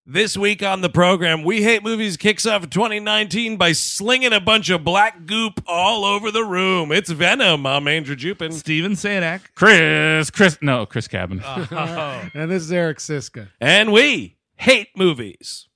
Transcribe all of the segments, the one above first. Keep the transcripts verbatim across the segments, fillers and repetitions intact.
This week on the program, We Hate Movies kicks off twenty nineteen by slinging a bunch of black goop all over the room. It's Venom. I'm Andrew Jupin. Steven Sadak. Chris, Chris, no, Chris Cabin. Oh. And this is Eric Siska. And we hate movies.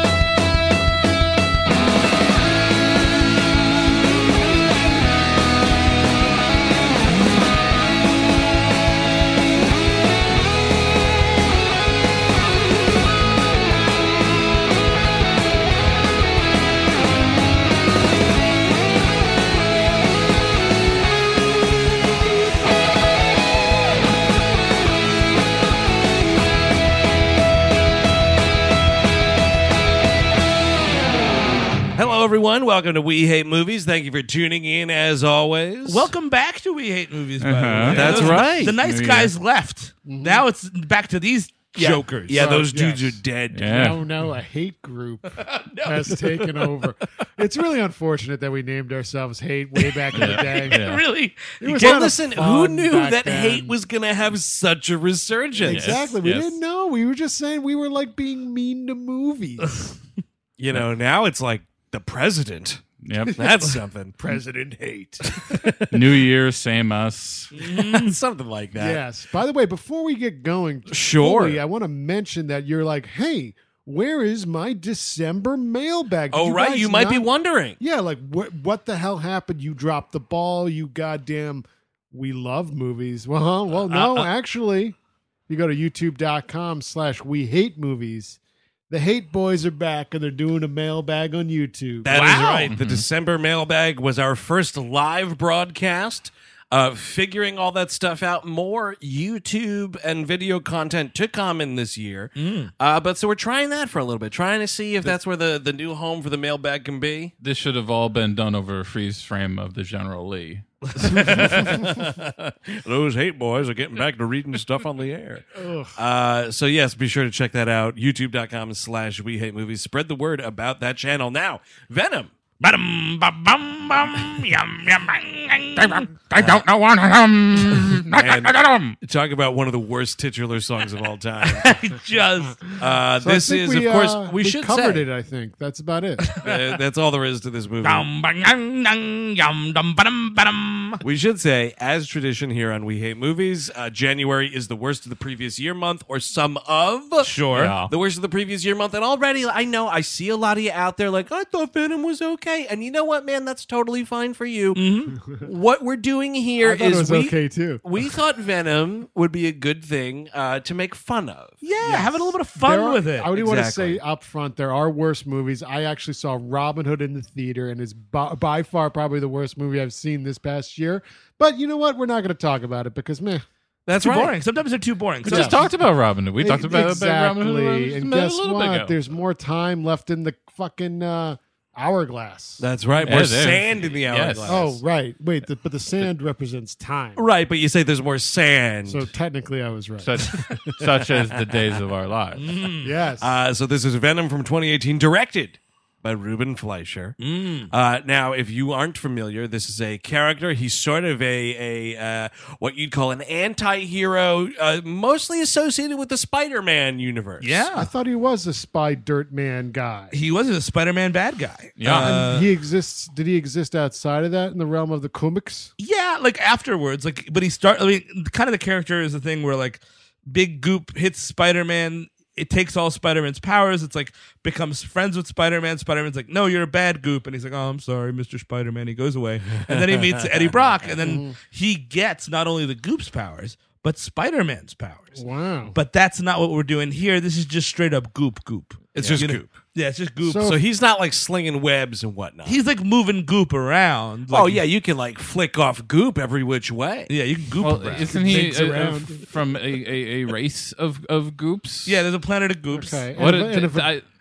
Hello, everyone. Welcome to We Hate Movies. Thank you for tuning in, as always. Welcome back to We Hate Movies, by the Uh-huh. way. That's Those- right. The nice Yeah. guys left. Now it's back to these Yeah. jokers. Yeah, So, those dudes yes. are dead. Yeah. No, no, a hate group has taken over. It's really unfortunate that we named ourselves Hate way back in the day. Yeah. Really? It was Well, kinda listen, who fun knew back that then. hate was going to have such a resurgence? Exactly. We yes. didn't know. We were just saying we were like being mean to movies. You know, now it's like the president. Yep. That's something. President hate. New Year, same us. Something like that. Yes. By the way, before we get going, Sure. fully, I want to mention that you're like, hey, where is my December mailbag? Did Oh, right. guys You might be not- wondering. Yeah, like what what the hell happened? You dropped the ball, you goddamn we love movies. Well, huh? well no, Uh, uh, actually, you go to youtube.com slash we hate movies. The Hate Boys are back and they're doing a mailbag on YouTube. That is Wow. right. The December mailbag was our first live broadcast. Uh, figuring all that stuff out, more YouTube and video content to come in this year. Uh, but so we're trying that for a little bit, trying to see if that's where the, the new home for the mailbag can be. This should have all been done over a freeze frame of the General Lee. Those hate boys are getting back to reading stuff on the air. Uh, so yes, be sure to check that out. YouTube.com slash We Hate Movies. Spread the word about that channel. Now, Venom. Ba-dum, ba-bum, bum, yum, yum, bang. I don't know what um, And talk about one of the worst titular songs of all time. Just Uh, So I this think is, we, of course, uh, we, should covered say. it, I think. That's about it. Uh, that's all there is to this movie. dum, ba, yum, yum, yum, dum, ba-dum, ba-dum. We should say, as tradition here on We Hate Movies, uh, January is the worst of the previous year month, or some of. Sure. Yeah. The worst of the previous year month. And already, I know, I see a lot of you out there like, I thought Venom was okay. And you know what, man? That's totally fine for you. What we're doing here I thought is it was we, okay too. we thought Venom would be a good thing uh, to make fun of. Yeah, having a little bit of fun There are- with it. I would want to Exactly. say up front, there are worse movies. I actually saw Robin Hood in the theater, and it's by, by far probably the worst movie I've seen this past year. But you know what? We're not going to talk about it because, meh. That's too right. boring. Sometimes they're too boring. We So just talked about Robin Hood. We talked about, exactly. about Robin Hood just And a guess little bit what? ago. There's more time left in the fucking uh, hourglass. That's right. Yeah, More there- sand in the yes. hourglass. Oh, right. Wait, the, but the sand represents time. Right, but you say there's more sand. So technically, I was right. such, such as the days of our lives. yes. Uh, so this is Venom from twenty eighteen, directed by Ruben Fleischer. Uh, now, if you aren't familiar, this is a character. He's sort of a a uh, what you'd call an anti-hero, uh, mostly associated with the Spider-Man universe. I Yeah. thought he was a spy dirt man guy. He was a Spider-Man bad guy. Yeah. Uh, And he exists. Did he exist outside of that in the realm of the comics? Yeah, like afterwards, like but he start. I mean, kind of the character is the thing where like Big Goop hits Spider-Man. It takes all Spider-Man's powers. It's like becomes friends with Spider-Man. Spider-Man's like, no, you're a bad Goop, and he's like, oh, I'm sorry, Mister Spider-Man. He goes away, and then he meets Eddie Brock, and then he gets not only the Goop's powers but Spider-Man's powers. Wow. But that's not what we're doing here. This is just straight up Goop Goop. It's just You know? Goop. Yeah, it's just Goop. So- So he's not like slinging webs and whatnot. He's like moving Goop around. oh Like- yeah, you can like flick off goop every which way. yeah, you can Goop Well, around. isn't he Digs uh, uh, around. from a, a, a race of, of goops? Yeah, there's a planet of Goops. Okay. What and, a- and if a, I-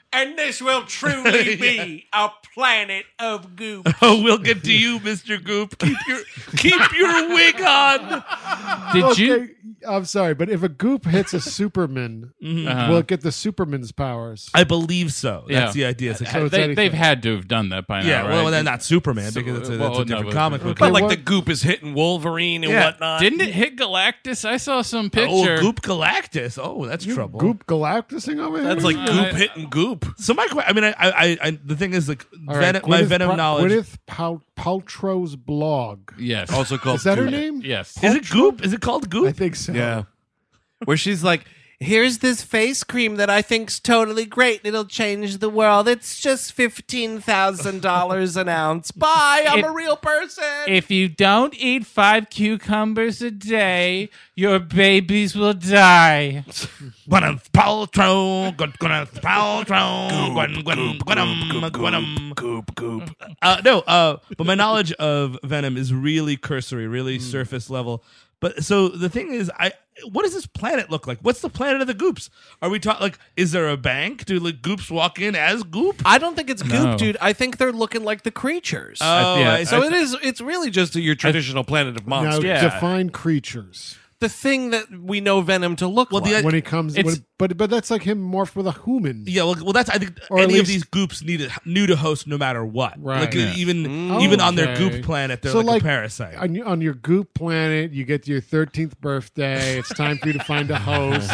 and this will truly be a planet of goop. Oh, we'll get to you, Mister Goop. Keep your keep your wig on. Did okay, you? I'm sorry, but if a goop hits a Superman, Uh-huh. will it get the Superman's powers? I believe so. That's Yeah. the idea. It's like, So it's They, anything. they've had to have done that by now, yeah, right? well, then not Superman because it's a, well, that's a no, different but- comic book. But Okay, like what- the goop is hitting Wolverine and Yeah. whatnot. Didn't it hit Galactus? I saw some picture. Oh, Goop Galactus. Oh, that's trouble. Goop Galactusing over here? That's like Uh, goop hitting goop. So my, que- I mean, I, I, I, the thing is, like, All right, Venom, my Gwyneth Venom Pa- knowledge. Gwyneth Pal- Paltrow's blog. Yes. Also called Is that her Goop. name? Yes. Is it Goop? Is it called Goop? I think so. Yeah. Where she's like, here's this face cream that I think's totally great. It'll change the world. It's just fifteen thousand dollars an ounce. Bye. I'm If- a real person. If you don't eat five cucumbers a day, your babies will die. Gwyneth Paltrow. Gwyneth Paltrow. Gwen, Gwen, Gwenum, Gwenum. goop, goop. Uh, no, uh, but my knowledge of Venom is really cursory, really surface level. But so the thing is, I what does this planet look like? What's the planet of the Goops? Are we talking like? Is there a bank? Do like Goops walk in as Goop? I don't think it's goop, No. dude. I think they're looking like the creatures. Oh, yeah, I- so I- it is. It's really just your traditional planet of Now, monsters. Yeah. define creatures. The thing that we know Venom to look Well, the- like. When he comes, It's- when, but but that's like him morphed with a human. Yeah, well, well, that's I think Or at any of least- these Goops need a, knew to host no matter what. Right. Like Yeah. even Oh, even on their okay. Goop planet, they're So, like, like, a parasite. On your, on your goop planet, you get to your thirteenth birthday. It's time for you to find a host.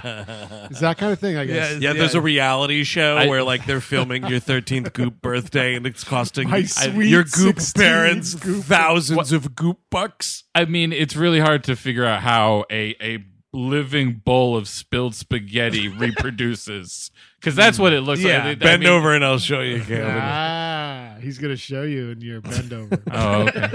It's that kind of thing, I guess. Yeah, yeah, there's a reality show I- where like they're filming your thirteenth goop birthday and it's costing My I- sweet your goop sixteen parents goop- thousands of goop bucks. I mean, it's really hard to figure out how a, a living bowl of spilled spaghetti reproduces. Because that's what it looks Yeah. like. I Bend mean- over and I'll show you, Calvin. Ah, he's gonna show you in your bend over. Oh, okay.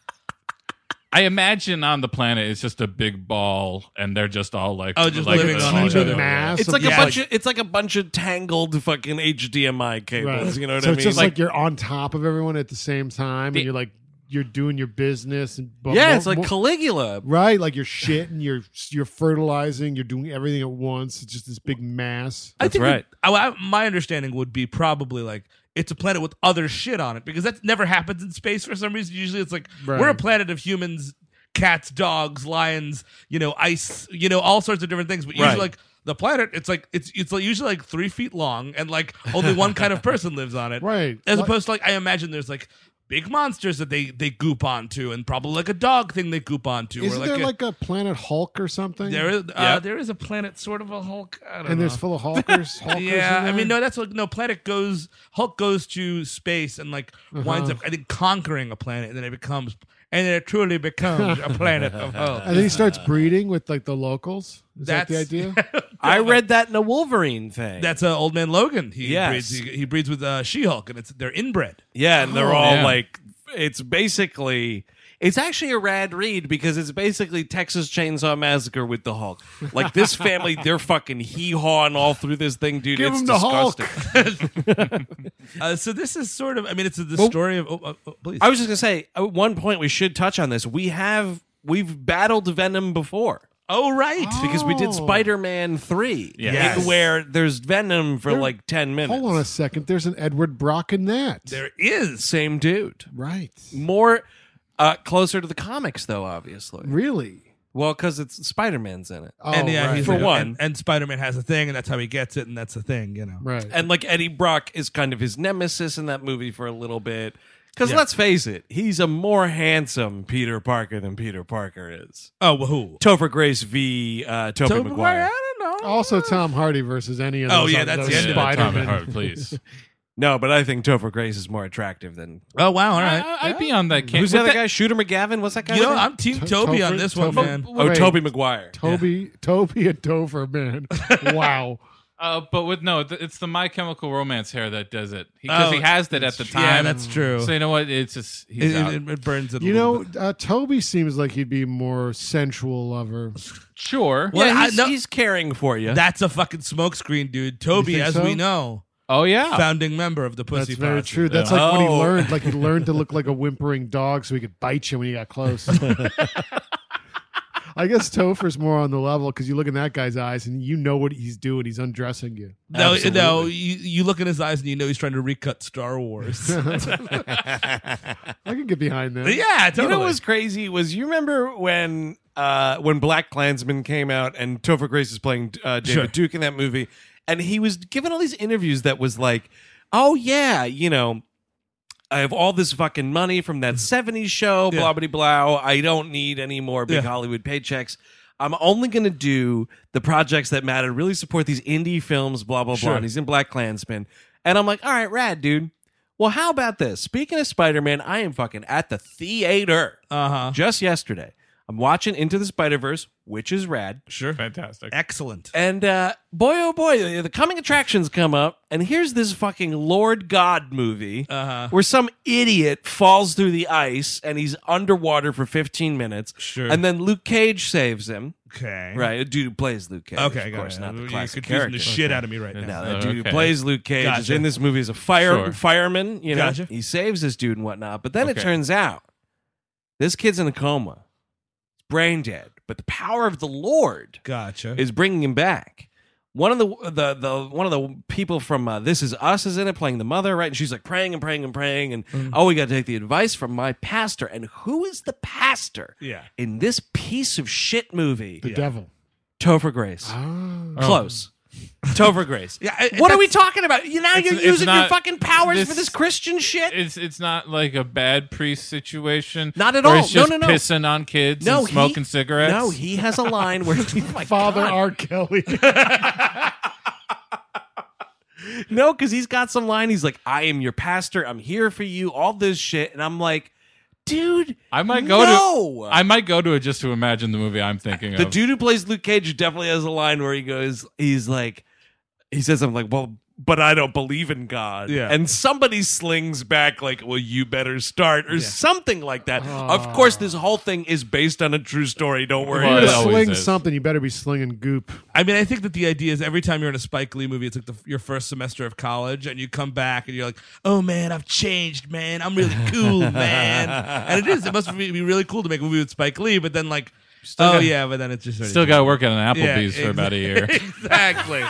I imagine on the planet it's just a big ball, and they're just all like, Oh, just like living the- on each Teeming other. mass. It's of- like Yeah, a bunch like- of it's like a bunch of tangled fucking H D M I cables. Right. You know what so I it's mean? just like, you're on top of everyone at the same time, The- and you're like you're doing your business. And but yeah, more- it's like more- Caligula. right, like you're shitting, you're you're fertilizing, you're doing everything at once. It's just this big mass. I That's think right. I, I- my understanding would be probably like it's a planet with other shit on it because that never happens in space for some reason. Usually it's like Right. we're a planet of humans, cats, dogs, lions, you know, ice, you know, all sorts of different things. But usually Right. like the planet, it's like it's it's like usually like three feet long and like only one kind of person lives on it. Right. As Like- opposed to like I imagine there's like big monsters that they they goop onto and probably like a dog thing they goop onto. Isn't or like there a, like a planet Hulk or something? there is uh, Yep. there is a planet sort of a Hulk. I don't and know. there's full of Hulkers. Hulkers Yeah, in I mean, there? no, that's like no. Planet goes, Hulk goes to space and like winds Uh-huh. up, I think, conquering a planet, and then it becomes, and then it truly becomes a planet of Hulk. And then he starts breeding with like the locals. Is that the That's- idea? I read that in a Wolverine thing. That's uh, Old Man Logan. He Yes. breeds. He, he breeds with uh, She-Hulk, and it's they're inbred. yeah, and they're Oh. all Yeah. like, it's basically, it's actually a rad read because it's basically Texas Chainsaw Massacre with the Hulk. Like this family, they're fucking hee hawing all through this thing, dude. Give it's him the Hulk. disgusting. Uh, so this is sort of, I mean, it's the Well- story of. Oh, oh, oh, please. I was just gonna say, at one point we should touch on this. We have we've battled Venom before. oh right. Because we did Oh. Spider-Man three, Yes. in where there's Venom for There- like ten minutes. Hold on a second. There's an Edward Brock in that. There is. Same dude. Right. More uh, closer to the comics, though, obviously. Really? Well, because it's Spider-Man's in it, Oh, and yeah, right. he's For like- one. and, and Spider-Man has a thing, and that's how he gets it, and that's the thing, you know. right. and like Eddie Brock is kind of his nemesis in that movie for a little bit. Because Yeah. let's face it, he's a more handsome Peter Parker than Peter Parker is. Oh, well, who? Topher Grace v. Uh, Tobey Tobey Maguire. I don't know. Also, Tom Hardy versus any of those. Oh, yeah, other- that's those the end of it. Yeah, Tommy Spider-Man. Hart, please. No, but I think Topher Grace is more attractive than. Oh, wow, all right. I, I'd be on that. Camp. Who's the With other that- guy? Shooter McGavin? What's that guy? You know, I'm Team To- Toby on Topher- this one, Topher- man. Oh, Wait. Tobey Maguire. Toby, Toby, and Topher, man. Wow. Uh, but with no, th- it's the My Chemical Romance hair that does it because Oh, he has that at the time. Yeah, that's true. So you know what? It's just he's It, out. it, it burns it. A You little know, bit. uh, Toby seems like he'd be more sensual lover. Sure. Well, yeah, I he's, know- he's caring for you. That's a fucking smokescreen, dude. Toby, think as so? we know, oh yeah. founding member of the That's Pussy very Posse. true. That's like when he Oh. learned, like he learned to look like a whimpering dog so he could bite you when he got close. I guess Topher's more on the level because you look in that guy's eyes and you know what he's doing. He's undressing you. No, Absolutely. no. You, you look in his eyes and you know he's trying to recut Star Wars. I can get behind that. yeah, totally. You know what was crazy was you remember when uh, when Black Klansman came out and Topher Grace is playing uh, David Sure. Duke in that movie, and he was giving all these interviews that was like, oh yeah, you know, I have all this fucking money from that seventies show, Yeah. blah blah blah. I don't need any more big Yeah. Hollywood paychecks. I'm only going to do the projects that matter, really support these indie films, blah, blah, Sure. blah. And he's in Black Klansman. And I'm like, all right, rad, dude. Well, how about this? Speaking of Spider-Man, I am fucking at the theater Uh-huh. just yesterday. I'm watching Into the Spider-Verse, which is rad. Sure. Fantastic. Excellent. And uh, boy, oh boy, the- the coming attractions come up. And here's this fucking Lord God movie Uh-huh. where some idiot falls through the ice and he's underwater for fifteen minutes. Sure. And then Luke Cage saves him. Okay. Right, a dude who plays Luke Cage. Okay, of got course, it. not the You're classic confusing character. the shit out of me right now. No, that Oh, dude who okay. plays Luke Cage is Gotcha. in this movie as a fire Sure. fireman. You know, Gotcha. he saves this dude and whatnot. But then it Okay. turns out this kid's in a coma, he's brain dead. But the power of the Lord Gotcha. is bringing him back. One of the the the one of the people from uh, This Is Us is in it playing the mother, right? And she's like praying and praying and praying, and Mm. oh, we got to take the advice from my pastor. And who is the pastor yeah. in this piece of shit movie? The devil. Topher Grace. Ah. Close. Topher Grace. Yeah, I- what are we that's- talking about? You now It's- you're it's using your not- fucking powers this- for this Christian shit. It's it's not like a bad priest situation. Not at where all. He's just No, no, no. pissing on kids No, and he- smoking cigarettes. No, he has a line where he, oh my Father God. R. Kelly. No, because he's got some line. He's like, "I am your pastor. I'm here for you." All this shit, and I'm like, dude, I might go no. to. I might go to it just to imagine the movie I'm thinking the of. dude who plays Luke Cage definitely has a line where he goes, he's like, he says something like, well, but I don't believe in God. Yeah. And somebody slings back like, well, you better start or Yeah. something like that. Oh. Of course, this whole thing is based on a true story. Don't worry. Well, You're it about gonna always sling is. something, you better be slinging goop. I mean, I think that the idea is every time you're in a Spike Lee movie, it's like the, your first semester of college, and you come back and you're like, "Oh man, I've changed, man. I'm really cool, man." And it is. It must be be really cool to make a movie with Spike Lee, but then like, oh got- yeah, but then it's just sort of- Still got to work at an Yeah, Applebee's for about a year. exactly.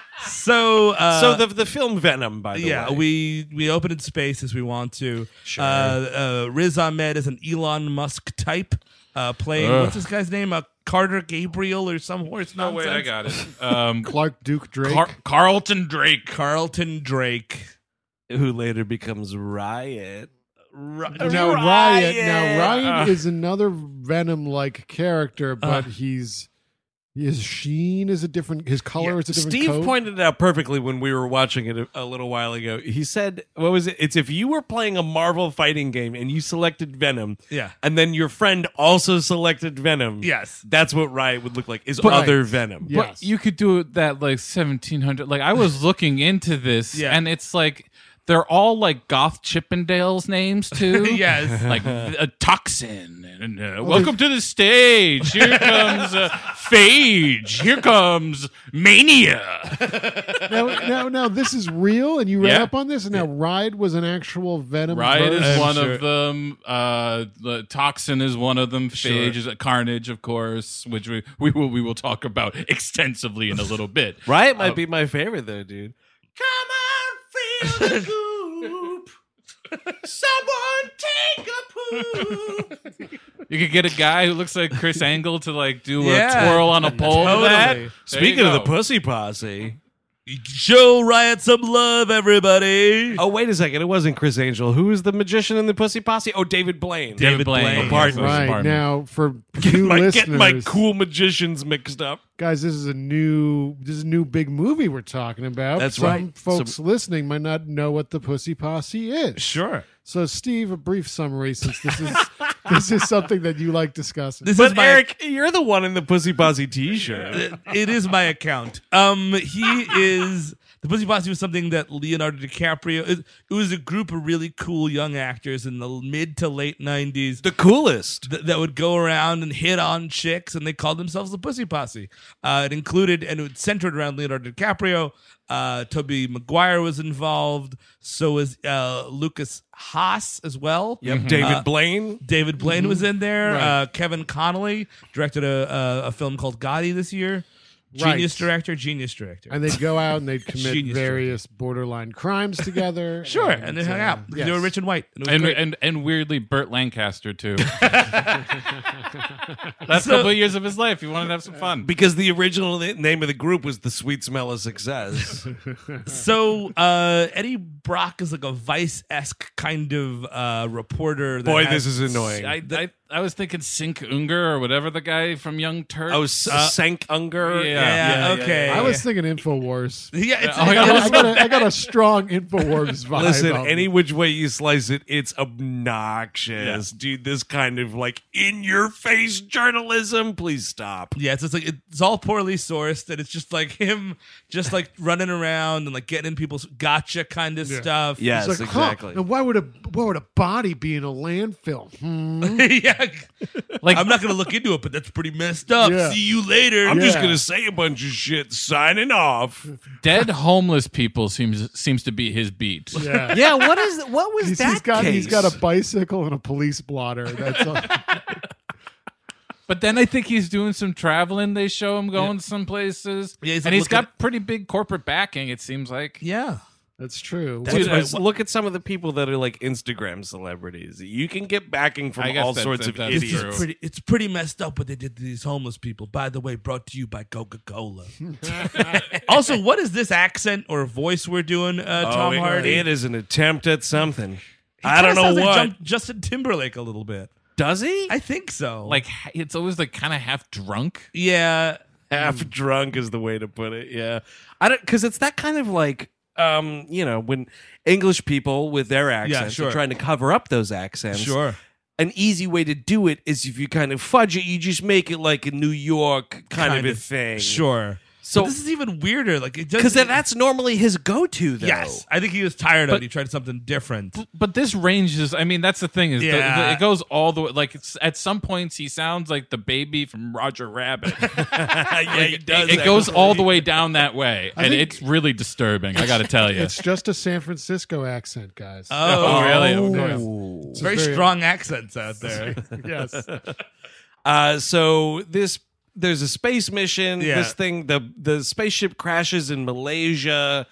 So, uh, So the the film Venom, by the yeah, way. we we open in space as we want to. Sure. Uh, uh, Riz Ahmed is an Elon Musk type, uh, playing Ugh. what's this guy's name? Uh, Carter Gabriel or some horse No, nonsense. wait, I got it. Um, Clark Duke Drake. Car- Carlton Drake. Carlton Drake. who later becomes Riot. Ri- now Riot. Now Riot. Riot Uh. is another Venom-like character, but Uh. he's his sheen is a different. His color Yeah, is a different. Steve coat. pointed it out perfectly when we were watching it a, a little while ago. He said, what was it? It's if you were playing a Marvel fighting game and you selected Venom, Yeah. and then your friend also selected Venom. Yes. That's what Riot would look like, is But- other Venom. Yeah. Yes. But you could do that like seventeen hundred. Like I was looking into this, Yeah. and it's like they're all like Goth Chippendales names too. Yes. like a toxin. And uh, welcome to the stage. Here comes uh, Phage. Here comes Mania. Now, now, now, this is real, and you read Yeah. up on this, and now Riot was an actual Venom. Riot version? is I'm one sure. of them. Uh, the Toxin is one of them. Sure. Phage is Carnage, of course, which we, we will we will talk about extensively in a little bit. Riot might Uh, be my favorite, though, dude. Come on, feel the goop. Someone take a poop. You could get a guy who looks like Chris Angle to like do Yeah. a twirl on a pole. Totally. With that. There Speaking you of the go. Pussy Posse. Show Riot some love, everybody. Oh, wait a second. It wasn't Chris Angel. Who was the magician in the Pussy Posse? Oh, David Blaine. David Blaine. Oh, pardon. Yes, Right pardon. now, for new my, listeners, get my cool magicians mixed up. guys, this is a new, this is a new big movie we're talking about. That's Some right. folks Some- listening might not know what the Pussy Posse is. Sure. So, Steve, a brief summary, since this is this is something that you like discussing. This But is my Eric, you're the one in the Pussy Posse t-shirt. it is my account. Um, he is The Pussy Posse was something that Leonardo DiCaprio. It, it was a group of really cool young actors in the mid to late nineties. The coolest. Th- that would go around and hit on chicks, and they called themselves the Pussy Posse. Uh, it included, and it was centered around Leonardo DiCaprio. Uh, Tobey Maguire was involved. So was uh, Lucas Haas as well. Yep. David Uh, Blaine. David Blaine was in there. Right. Uh, Kevin Connolly directed a, a, a film called Gotti this year. Genius Right. director, genius director. And they'd go out and they'd commit Genius various borderline crimes together. Sure, and they hung uh, out. yes. They were rich and white. And, it was And, great. and and weirdly, Burt Lancaster too. Last So- couple of years of his life, he wanted to have some fun. Because the original na- name of the group was The Sweet Smell of Success. So uh, Eddie Brock is like a Vice-esque kind of uh, reporter. That Boy, has- this is annoying. I, I I was thinking Sink Unger or whatever the guy from Young Turks. oh, S- Uh, Sank Unger. yeah. Yeah, okay. I was thinking InfoWars. Yeah, it's, Oh, it- yeah. I, it got, was- I, got a, I got a strong InfoWars vibe. Listen, on any it. which way you slice it, it's obnoxious, dude. This kind of like in your face journalism. Please stop. yeah, it's just like it's all poorly sourced, and it's just like him, just like running around and like getting in people's gotcha kind of Yeah. stuff. Yes, It's like, huh, exactly. and why would a why would a body be in a landfill? Hmm. yeah. Like- I'm not gonna look into it, but that's pretty messed up. Yeah. See you later. I'm just Yeah. gonna say a bunch of shit. Signing off. Dead homeless people seems seems to be his beat. Yeah. Yeah. What is? What was He's, that he's got case? he's got a bicycle and a police blotter. That's all. But then I think he's doing some traveling. They show him going some places. Yeah, he's and like he's got looking- pretty big corporate backing, it seems like. Yeah. That's true. Dude, What's- I- look at some of the people that are like Instagram celebrities. You can get backing from I guess all that's- sorts of that's idiots. true. It's pretty, it's pretty messed up what they did to these homeless people. By the way, brought to you by Coca-Cola. Also, what is this accent or voice we're doing, uh, Oh, Tom it- Hardy? It is an attempt at something. He I don't kinda know sounds like what. Jum- Justin Timberlake a little bit. Does he? I think so. Like it's always like kind of half drunk. yeah, Half drunk is the way to put it. Yeah, I don't because it's that kind of like um you know when English people with their accents sure. are trying to cover up those accents. sure. An easy way to do it is if you kind of fudge it, you just make it like a New York kind, Kind of a of- thing. Sure. So- So this is even weirder. Like it Because doesn't. that's normally his go-to, though. yes, I think he was tired of But- it. He tried something different. But this ranges. I mean, that's the thing is the- Yeah. the- it goes all the way. Like it's, at some points, he sounds like the baby from Roger Rabbit. yeah, he does. it goes all the way down that way, and think- it's really disturbing. I got to tell you. It's just a San Francisco accent, guys. Oh, really? Of Of course. Ooh. It's Very very- strong accents out there. yes. Uh, so this there's a space mission. Yeah. This thing the the spaceship crashes in Malaysia.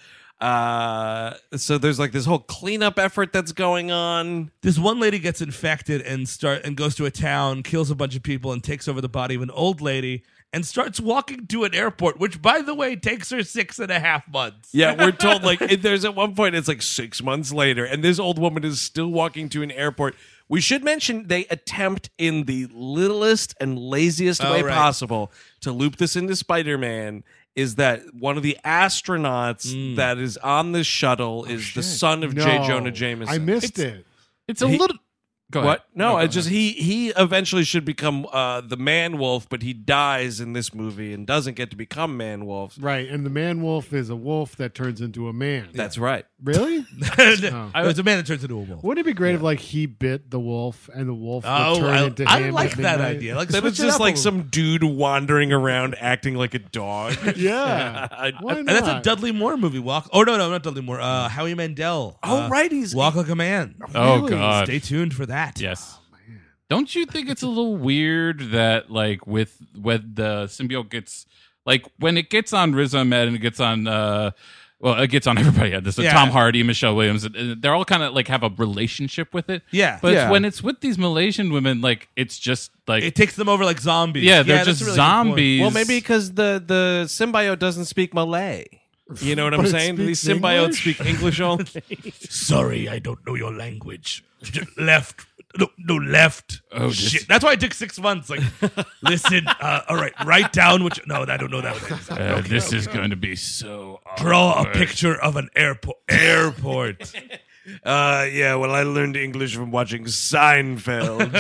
Uh, so there's like this whole cleanup effort that's going on. This one lady gets infected and start and goes to a town, kills a bunch of people, and takes over the body of an old lady and starts walking to an airport, which, by the way, takes her six and a half months. Yeah, we're told like it, there's at one point it's like six months later, and this old woman is still walking to an airport. We should mention they attempt in the littlest and laziest Oh, way right. possible to loop this into Spider-Man. Is that one of the astronauts Mm. that is on this shuttle is the son of J. No, Jonah Jameson? I missed It's- it. It's a He- little. Go ahead. What? No, go I just ahead. he he eventually should become uh, the Man Wolf, but he dies in this movie and doesn't get to become Man Wolf. Right, and the man wolf is a wolf that turns into a man. That's right. Really? I was a man that turns into a wolf. Wouldn't it be great if like he bit the wolf and the wolf would Oh, turn I, into I him like at that midnight? idea. Like, Then switch it's it just up a like little. some dude wandering around acting like a dog. Yeah. I- Why And that's a not? Dudley Moore movie. Walk. Oh no, no, not Dudley Moore. Uh, Howie Mandel. Oh, Uh, right, he's- Walk Like a Man. Oh Really? God. Stay tuned for that. Yes. Don't you think it's a little weird that like with when the symbiote gets like when it gets on Riz Ahmed and it gets on uh well it gets on everybody. Yeah, this is Yeah. Tom Hardy, Michelle Williams. and They're all kind of like have a relationship with it. Yeah. But Yeah. It's when it's with these Malaysian women, like it's just like It takes them over like zombies. yeah, they're that's just a really good point. zombies. Well, maybe because the the symbiote doesn't speak Malay. You know what I'm But it saying? These speaks symbiotes English? speak English only. Sorry, I don't know your language. left. No, no, left. Oh, shit. this- That's why it took six months. Like, listen, uh, all right, write down what you. No, I don't know that one. Uh, this is going to be so. Draw a awkward. picture of an airport. Airport. Uh, yeah. Well, I learned English from watching Seinfeld.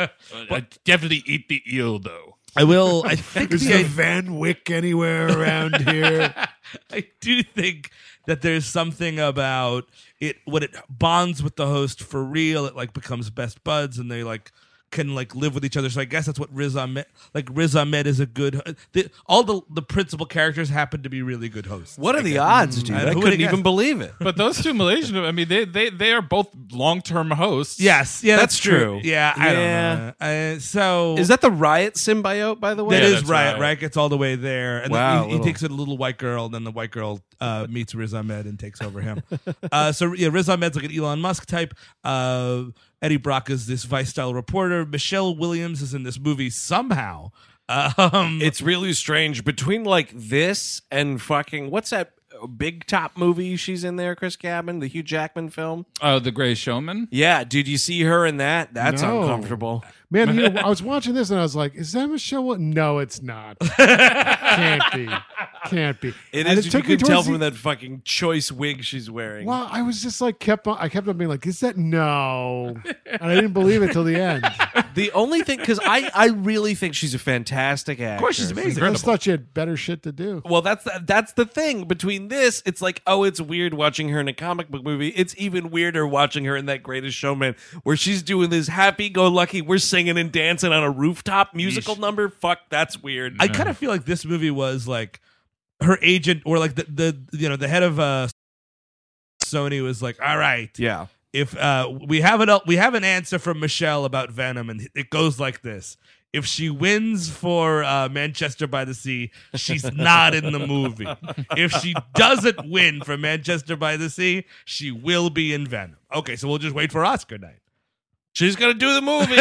I definitely eat the eel though. I will. I think Is the there idea- Van Wyck anywhere around here? I do think that there's something about it when it bonds with the host for real. It like becomes best buds, and they like can like live with each other. So I guess that's what Riz Ahmed, like Riz Ahmed is a good. The, all the the principal characters happen to be really good hosts. What are I the guess. odds, dude? I- I who couldn't would've even guessed? believe it. But those two Malaysian, I mean, they they they are both long term hosts. Yes, yeah, that's, That's true. Yeah, I Yeah. don't know. Uh, so Is that the Riot symbiote, by the way? That Yeah, is that's right. right. Right gets all the way there, and Wow, then he, he little- takes a little white girl, and then the white girl uh, meets Riz Ahmed and takes over him. uh, so yeah, Riz Ahmed's like an Elon Musk type. Uh, Eddie Brock is this Vice style reporter. Michelle Williams is in this movie somehow. Um, It's really strange between like this and fucking what's that big top movie she's in there, Chris Cabin, the Hugh Jackman film? Oh, The Gray Showman. Yeah, did you see her in that? That's No. uncomfortable. Man, you know, I was watching this and I was like, "Is that Michelle?" Wi-" No, it's not. Can't be. Can't be. It And is. You took me can tell towards from the- that fucking choice wig she's wearing. Well, I was just like kept on. I kept on being like, "Is that no?" And I didn't believe it till the end. The only thing, because I, I really think she's a fantastic actor. of course, she's amazing. I just thought you had better shit to do. Well, that's the, that's the thing. Between this, it's like, oh, it's weird watching her in a comic book movie. It's even weirder watching her in that Greatest Showman, where she's doing this happy-go-lucky, we're singing and dancing on a rooftop musical Yeesh. number. Fuck, that's weird. I kind of feel like this movie was like her agent, or like the the you know the head of uh, Sony was like, all right, yeah. if uh, we have an we have an answer from Michelle about Venom, and it goes like this: if she wins for uh, Manchester by the Sea, she's not in the movie. If she doesn't win for Manchester by the Sea, she will be in Venom. Okay, so we'll just wait for Oscar night. She's going to do the movie.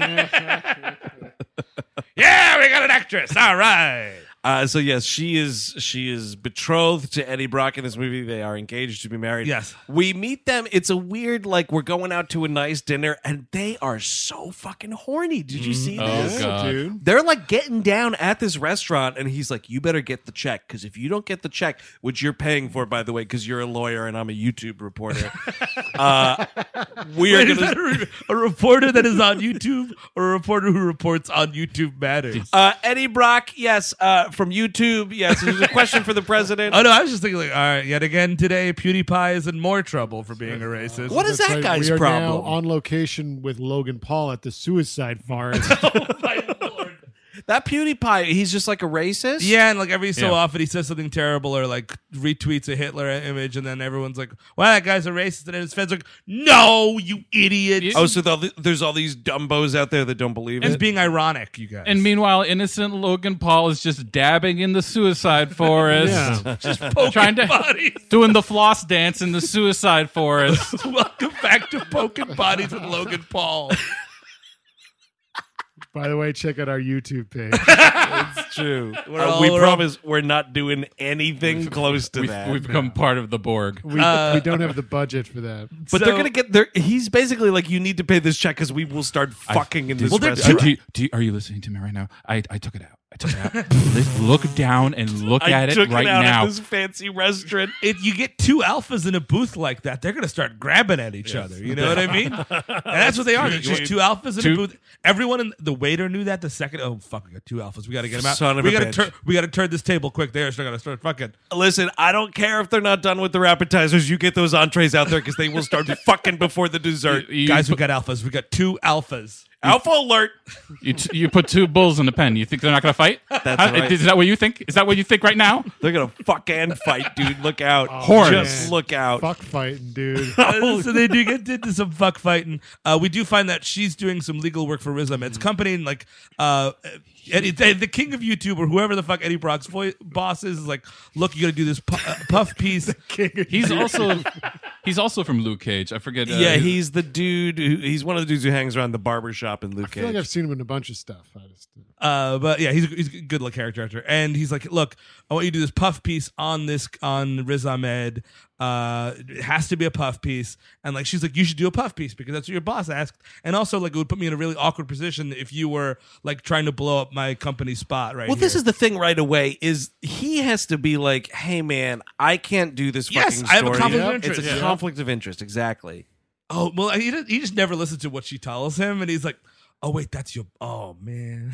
Yeah, we got an actress. All right. Uh, so yes, she is she is betrothed to Eddie Brock in this movie. They are engaged to be married. Yes. We meet them. It's a weird, like, we're going out to a nice dinner, and they are so fucking horny. Did you see Oh, this? God. dude. They're like getting down at this restaurant, and he's like, "You better get the check, because if you don't get the check, which you're paying for, by the way, because you're a lawyer and I'm a YouTube reporter, uh, we are Wait, is going that to." a, re- a reporter that is on YouTube, or a reporter who reports on YouTube matters? Uh, Eddie Brock, yes, uh, from YouTube, yes. There's a question for the president. Oh no, I was just thinking like, all right, yet again today, PewDiePie is in more trouble for being a racist. What is That's that right. guy's we are problem? Now on location with Logan Paul at the suicide forest. Oh, That PewDiePie, he's just like a racist? Yeah, and like every so Yeah. often he says something terrible or like retweets a Hitler image, and then everyone's like, "Well, that guy's a racist," and then his fans are like, "No, you idiot!" Yeah. Oh, so the, there's all these dumbos out there that don't believe It's it? being ironic, you guys. And meanwhile, innocent Logan Paul is just dabbing in the suicide forest, Yeah. just poking trying to- bodies. doing the floss dance in the suicide forest. Welcome back to Poking Bodies with Logan Paul. By the way, check out our YouTube page. It's true. We're Uh, all we around- promise we're not doing anything close to We've, that. we've become part of the Borg. We, Uh, we don't have the budget for that. but So- they're gonna get there. He's basically like, you need to pay this check because we will start fucking in this Well, they're restaurant. Uh, do you- do you- are you listening to me right now? I, I took it out. I took it out. Let's look down and look I at it took right it out now. at this fancy restaurant. If you get two alphas in a booth like that, they're gonna start grabbing at each other. You know what I mean? And that's what they are. It's just two alphas in Two- a booth. Everyone in the waiter knew that the second. Oh fuck, we got two alphas. We got to get them out. Son of we a gotta bitch. turn. We got to turn this table quick. They're still gonna start fucking. Listen, I don't care if they're not done with their appetizers. You get those entrees out there because they will start fucking before the dessert. You, Guys, we put, got alphas. We got two alphas. Alpha alert! you, t- you put two bulls in the pen. You think they're not going to fight? That's How- right. Is that what you think? Is that what you think right now? They're gonna fuck and fight, dude. Look out! Horns. Just look out! Fuck fighting, dude. Uh, so they do get into some fuck fighting. Uh, we do find that she's doing some legal work for Riz Ahmed's company, and like uh, Eddie, the, the king of YouTube or whoever the fuck Eddie Brock's vo- boss is, is like, look, you got to do this pu- uh, puff piece. He's also he's also from Luke Cage. I forget. Uh, Yeah, he's the dude. Who, he's one of the dudes who hangs around the barber shop in Luke I feel like Cage. I've seen him in a bunch of stuff. I just, Uh, but yeah, he's a, he's a good little character actor, and he's like, look, I want you to do this puff piece on this on Riz Ahmed. Uh, it has to be a puff piece, and like she's like, you should do a puff piece because that's what your boss asked, and also like it would put me in a really awkward position if you were like trying to blow up my company spot right. Well, this here. is the thing right away is he has to be like, hey, man, I can't do this Yes, fucking I have a story. conflict of It's interest. a Yeah. conflict of interest, exactly. Oh well, he just, he just never listens to what she tells him, and he's like, "Oh wait, that's your oh man."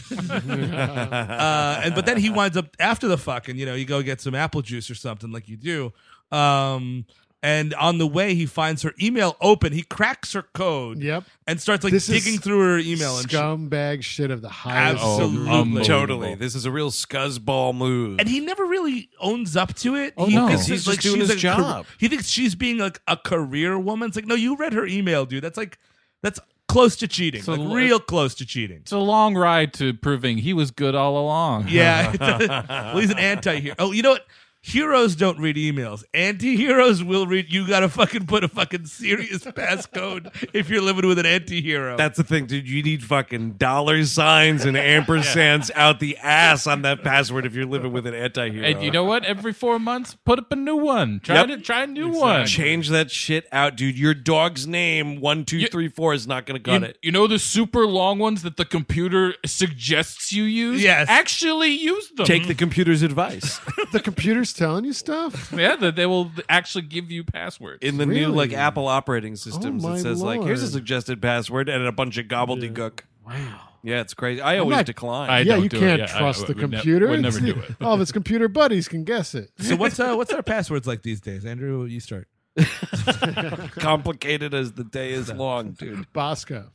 uh, and but then he winds up after the fuck, and you know, you go get some apple juice or something like you do. Um, and on the way, he finds her email open. He cracks her code. Yep. And starts like This is digging through her email and shit. Scumbag shit of the highest. Absolutely. degree. Unbelievable. Totally. This is a real scuzzball move. And he never really owns up to it. Oh, he no. thinks He's like, just doing she's his like a car- job. he thinks she's being like a career woman. It's like, no, you read her email, dude. That's like, that's close to cheating. So like l- real close to cheating. It's a long ride to proving he was good all along. Yeah. Well, he's an anti-hero. Oh, you know what? Heroes don't read emails. Anti-heroes will read. You gotta fucking put a fucking serious passcode if you're living with an anti-hero. That's the thing, dude. You need fucking dollar signs and ampersands out the ass on that password if you're living with an anti-hero. And you know what? Every four months, put up a new one. Try Yep. to try a new one. Change that shit out, dude. Your dog's name one two You- three four is not going to cut You, it. you know the super long ones that the computer suggests you use? Yes. Actually use them. Take the computer's advice. The computer's telling you stuff. Yeah, that they will actually give you passwords. In the new like Really? Apple operating systems, Oh, my it says like here's a Lord. suggested password and a bunch of gobbledygook. Wow. Yeah, it's crazy. I always not- decline. I yeah, don't you do it. can't Yeah, I- trust I the would ne- computer. would never It's- do it. All of its computer buddies can guess it. so what's uh, what's our passwords like these days, Andrew? You start. Complicated as the day is long, dude. Bosco.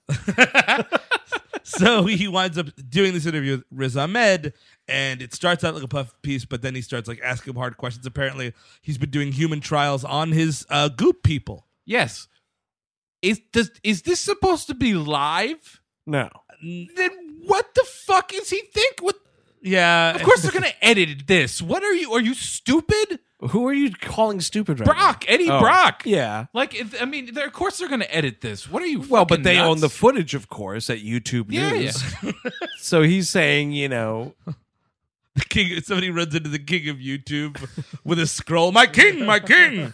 So he winds up doing this interview with Riz Ahmed, and it starts out like a puff piece, but then he starts like asking him hard questions. Apparently, he's been doing human trials on his uh, goop people. Yes. Is does is this supposed to be live? No. Then what the fuck is he think? What? Yeah, Of course they're gonna edit this. What are you? Are you stupid? Who are you calling stupid right Brock, Eddie now? Oh, Brock. Yeah. Like, it, I mean, they're, of course they're going to edit this. What are you? Well, but fucking they nuts? own the footage, of course, at YouTube Yeah, News. So he's saying, you know, the king. Somebody runs into the king of YouTube with a scroll. My king, my king.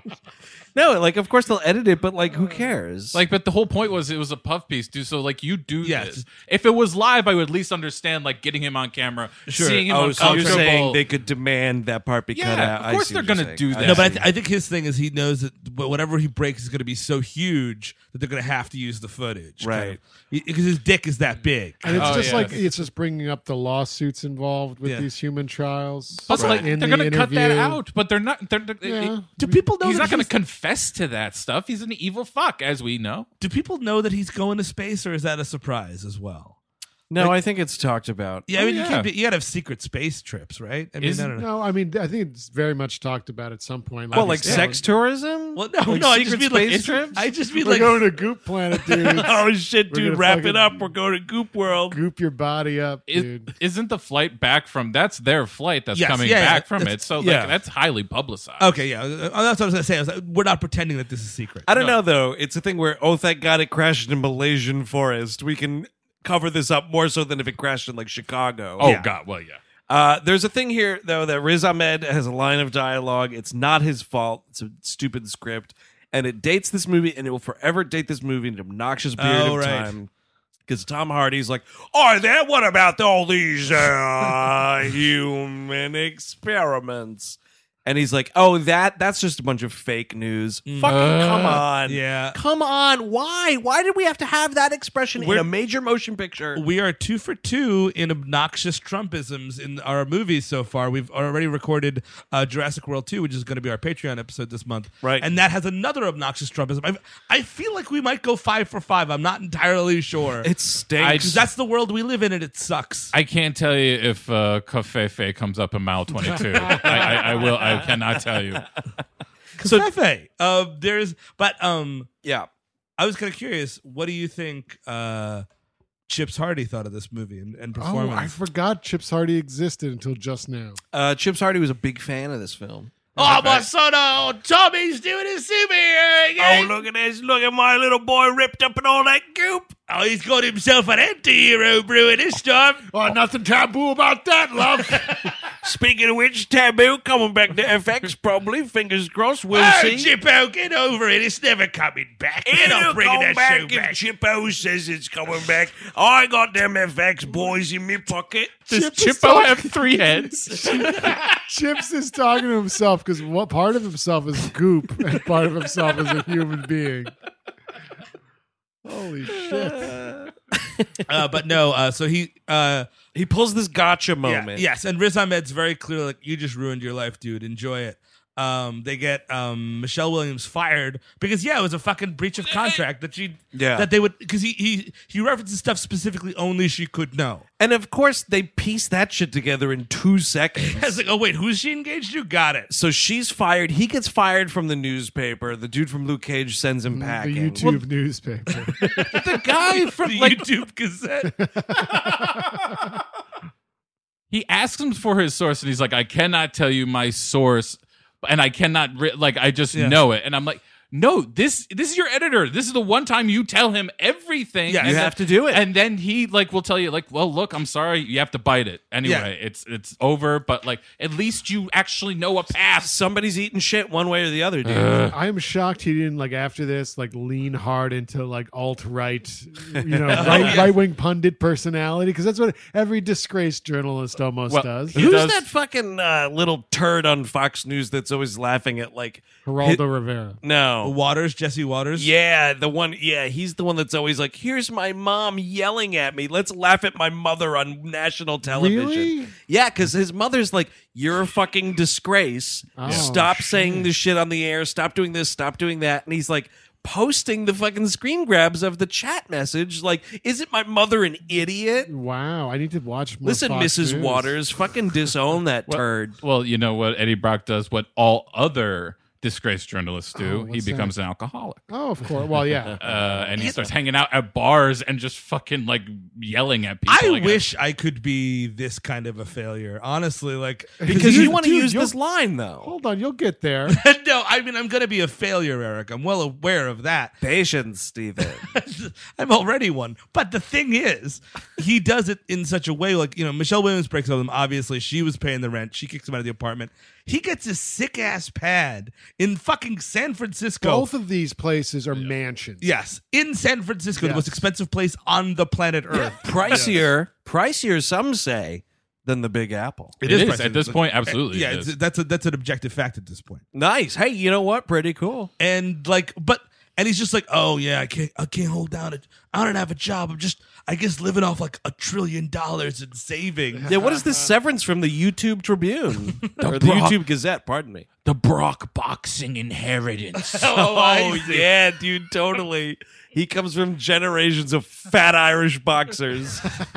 no, like, of course they'll edit it, but like, who cares? Like, but the whole point was it was a puff piece, dude. So, like, you do Yes. this. If it was live, I would at least understand, like, getting him on camera, Sure. seeing him oh, so you're uncomfortable. saying they could demand that part be cut Yeah, out? of I course see they're what you're gonna saying. do I that. No, but I, see. th- I think his thing is he knows that whatever he breaks is going to be so huge that they're going to have to use the footage, Right. Because his dick is that big. And it's Oh, just yes. like it's just bringing up the lawsuits involved with Yeah. these human trials. But like, in they're the going to cut that interview. out. But they're not. They're, they're- Yeah. Do people know He's that not going to confess to that stuff. He's an evil fuck, as we know. Do people know that he's going to space, or is that a surprise as well? no, I think it's talked about. Yeah, I Oh, mean, you yeah. can't be, you gotta have secret space trips, right? I mean, Isn't- I don't know. No, I mean, I think it's very much talked about at some point. Well, like it's- sex tourism? Well, no, Like no, I just secret mean like space trips? I just mean We're like going to Goop Planet, dude. oh shit, We're dude! gonna Wrap fucking- it up. We're going to Goop World. Goop your body up, Is, dude. isn't the flight back from? That's their flight that's Yes, coming yeah, yeah, back from that's- it. So yeah. like, that's highly publicized. okay, yeah, uh, that's what I was gonna say. I was like, we're not pretending that this is secret. I don't No. know though. It's a thing where oh, thank God it crashed in Malaysian forest. We can cover this up more so than if it crashed in like Chicago. Oh Yeah. God, well yeah. Uh, there's a thing here though that Riz Ahmed has a line of dialogue. It's not his fault. It's a stupid script, and it dates this movie, and it will forever date this movie in an obnoxious period Oh, of right. time. Because Tom Hardy's like, oh, then what about all these uh, human experiments? And he's like, oh, that that's just a bunch of fake news. Fucking come on. Yeah. Come on. Why? Why did we have to have that expression in We're- a major motion picture? We are two for two in obnoxious Trumpisms in our movies so far. We've already recorded uh, Jurassic World two, which is going to be our Patreon episode this month. Right. And that has another obnoxious Trumpism. I, I feel like we might go five for five. I'm not entirely sure. It stinks. I Because that's the world we live in, and it sucks. I can't tell you if uh, Covfefe comes up in mile twenty-two. I, I, I will. I cannot tell you. So, Fefe, uh, there's, but um, yeah. I was kind of curious. What do you think uh, Chips Hardy thought of this movie and, and Oh, performance? I forgot Chips Hardy existed until just now. Uh, Chips Hardy was a big fan of this film. Oh, my son, oh, Tommy's doing his superhero again. look at this. Look at my little boy ripped up in all that goop. Oh, he's got himself an anti-hero brewing this time. Oh, nothing taboo about that, love. Speaking of which, Taboo coming back to F X probably. Fingers crossed. We'll Oh, see. Chippo, get over it. It's never coming back. You're It'll not bringing come that show if back. Chippo says it's coming back. I got them F X boys in my pocket. Does Chip is Chippo talking- have three heads? Chips is talking to himself because what part of himself is goop and part of himself is a human being. Holy shit. Uh, but no, uh, so he... Uh, He pulls this gotcha yeah, moment. yes, and Riz Ahmed's very clear, like, you just ruined your life, dude. Enjoy it. Um, they get um, Michelle Williams fired because yeah, it was a fucking breach of contract that she Yeah. that they would because he he he references stuff specifically only she could know. And of course, they piece that shit together in two seconds. It's like, oh wait, who's she engaged to? Got it. So she's fired. He gets fired from the newspaper. The dude from Luke Cage sends him The packing. YouTube newspaper. The guy from The like YouTube Gazette. he asks him for his source, and he's like, "I cannot tell you my source, and I cannot re- like I just Yeah. know it." And I'm like, "No, this this is your editor. This is the one time you tell him everything. Yeah, and you then- have to do it. And then he like will tell you like, "Well, look, I'm sorry, you have to bite it anyway. It's it's over." But like, at least you actually know a path. Somebody's eating shit one way or the other, dude. I am shocked he didn't like after this like lean hard into like alt right, you know, right right wing pundit personality because that's what every disgraced journalist almost Well, does. he Who's does- that fucking uh, little turd on Fox News that's always laughing at like Geraldo Rivera. no. Waters, Jesse Waters. Yeah, the one. Yeah, he's the one that's always like, "Here's my mom yelling at me. Let's laugh at my mother on national television." Really? Yeah, because his mother's like, "You're a fucking disgrace. Oh, Stop shit. saying this shit on the air. Stop doing this. Stop doing that." And he's like posting the fucking screen grabs of the chat message. Like, isn't my mother an idiot? Wow, I need to watch more Listen, Fox Missus News. Waters, fucking disown that turd. Well, you know what Eddie Brock does, what all other disgraced journalists do. Oh, he what's becomes an alcoholic. Oh, of course. Well, yeah. Uh, and he starts hanging out at bars and just fucking like yelling at people. I like, wish I could be this kind of a failure. Honestly, like Because you want to dude, use you'll- this line, though. Hold on, you'll get there. no, I mean I'm gonna be a failure, Eric. I'm well aware of that. Patience, Stephen. I'm already one. But the thing is, he does it in such a way, like, you know, Michelle Williams breaks up with him. Obviously, she was paying the rent. She kicks him out of the apartment. He gets a sick ass pad in fucking San Francisco. Both of these places are mansions. Yes, in San Francisco, the Yes. most expensive place on the planet Earth. Pricier, pricier, some say, than the Big Apple. It is, pricey. at this point, absolutely. Yeah, it it's, is. that's a that's an objective fact at this point. Nice. Hey, you know what? Pretty cool. And like, but and he's just like, oh yeah, I can't, I can't hold down. A, I don't have a job. I'm just, I guess, living off like a trillion dollars in savings. Yeah, what is this severance from the YouTube Tribune or the Brock- YouTube Gazette? Pardon me. the Brock boxing inheritance. Oh, I see. yeah, dude, totally. He comes from generations of fat Irish boxers.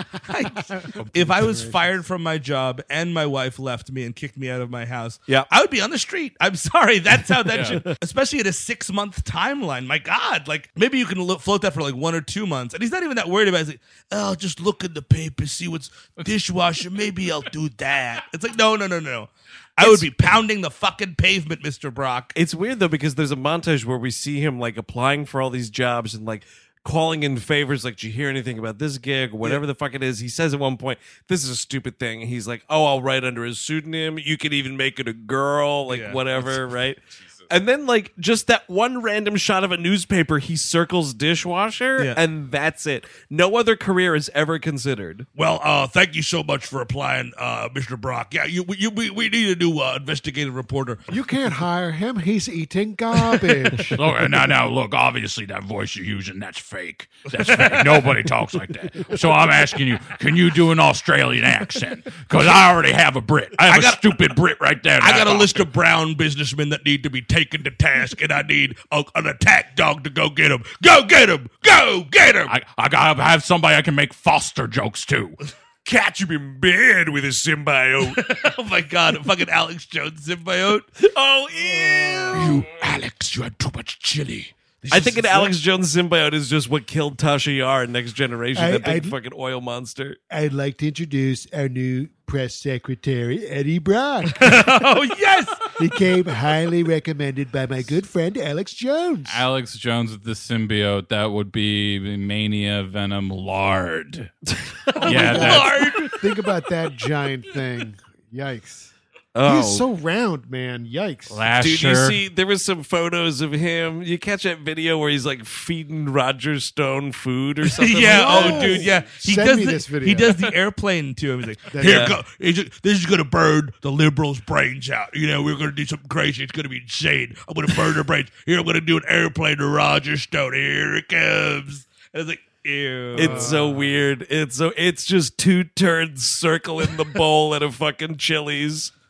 If I was fired from my job and my wife left me and kicked me out of my house, Yeah. I would be on the street. I'm sorry. That's how that should, especially at a six month timeline. My God, like maybe you can lo- float that for like one or two months. And he's not even that worried about it. He's like, oh, I'll just look in the paper, see what's dishwasher. Maybe I'll do that. It's like, no, no, no, no. I would be pounding the fucking pavement, Mister Brock. It's weird though because there's a montage where we see him like applying for all these jobs and like calling in favors. Like, did you hear anything about this gig? Or whatever the fuck it is. He says at one point, "This is a stupid thing." He's like, "Oh, I'll write under a pseudonym. You can even make it a girl, like Yeah. whatever, right?" And then like just that one random shot of a newspaper, he circles dishwasher, Yeah. and that's it. No other career is ever considered. Well, uh, thank you so much for applying, uh, Mister Brock. Yeah, you, you, we, we need a new uh, investigative reporter. You can't hire him. He's eating garbage. Look, now, now, look. Obviously, that voice you're using, that's fake. That's fake. Nobody talks like that. So I'm asking you, can you do an Australian accent? Because I already have a Brit. I have I a got- stupid Brit right there. I got a list of brown businessmen that need to be taken to task, and I need a, an attack dog to go get them. Go get them! Go get them! I, I gotta have somebody I can make Foster jokes to. Catch him in bed with a symbiote. Oh my God, a fucking Alex Jones symbiote. Oh, ew. You, Alex, you had too much chili. I think an Alex Jones symbiote is just what killed Tasha Yar in Next Generation, I- that big I- fucking oil monster. I'd like to introduce our new press secretary, Eddie Brock. Oh yes! He came highly recommended by my good friend Alex Jones. Alex Jones with the symbiote, that would be Mania Venom Lard. yeah, that's, Think about that giant thing. Yikes. Oh, He's so round, man. Yikes. Lasher. dude, you see, there was some photos of him. You catch that video where he's like feeding Roger Stone food or something? yeah, like that? oh dude, yeah. He Send does me the, this video. He does the airplane to him. He's like, That- "Here, Yeah. go. He's just- This is gonna burn the liberals' brains out. You know, we're gonna do something crazy. It's gonna be insane. I'm gonna burn their brains. Here, I'm gonna do an airplane to Roger Stone. Here it comes." And it's like, ew. It's so weird. It's so it's just two turds circling the bowl at a fucking Chili's.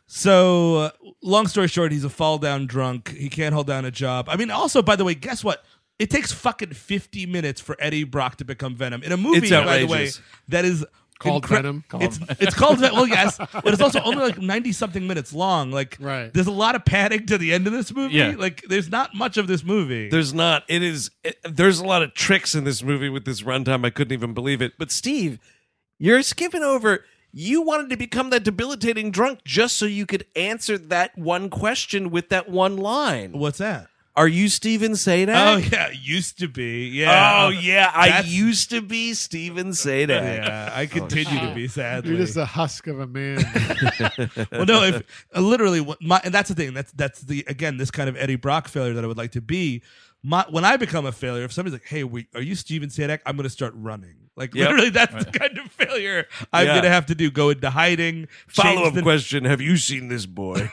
So, uh, long story short, he's a fall down drunk. He can't hold down a job. I mean, also, by the way, guess what? It takes fucking fifty minutes for Eddie Brock to become Venom in a movie. It's by the way, outrageous. that is Called incre- Venom? It's it's called Venom. Well, yes, but it's also only like ninety something minutes long. Like, Right. there's a lot of padding to the end of this movie. Yeah. Like, there's not much of this movie. There's not. It is. It, there's a lot of tricks in this movie with this runtime. I couldn't even believe it. But Steve, you're skipping over. You wanted to become that debilitating drunk just so you could answer that one question with that one line. What's that? Are you Steven Sadak? Oh yeah, used to be. Yeah. Oh yeah, I That's- used to be Steven Sadak. Yeah, I continue to be, sadly. You're just a husk of a man. Well, no, if uh, literally, what my, and that's the thing. That's that's the again this kind of Eddie Brock failure that I would like to be. My, when I become a failure, if somebody's like, "Hey, we, are you Steven Sadak?" I'm going to start running. Like Yep. literally, that's the kind of failure I'm Yeah. going to have to do. Go into hiding. Follow change up the- question: have you seen this boy?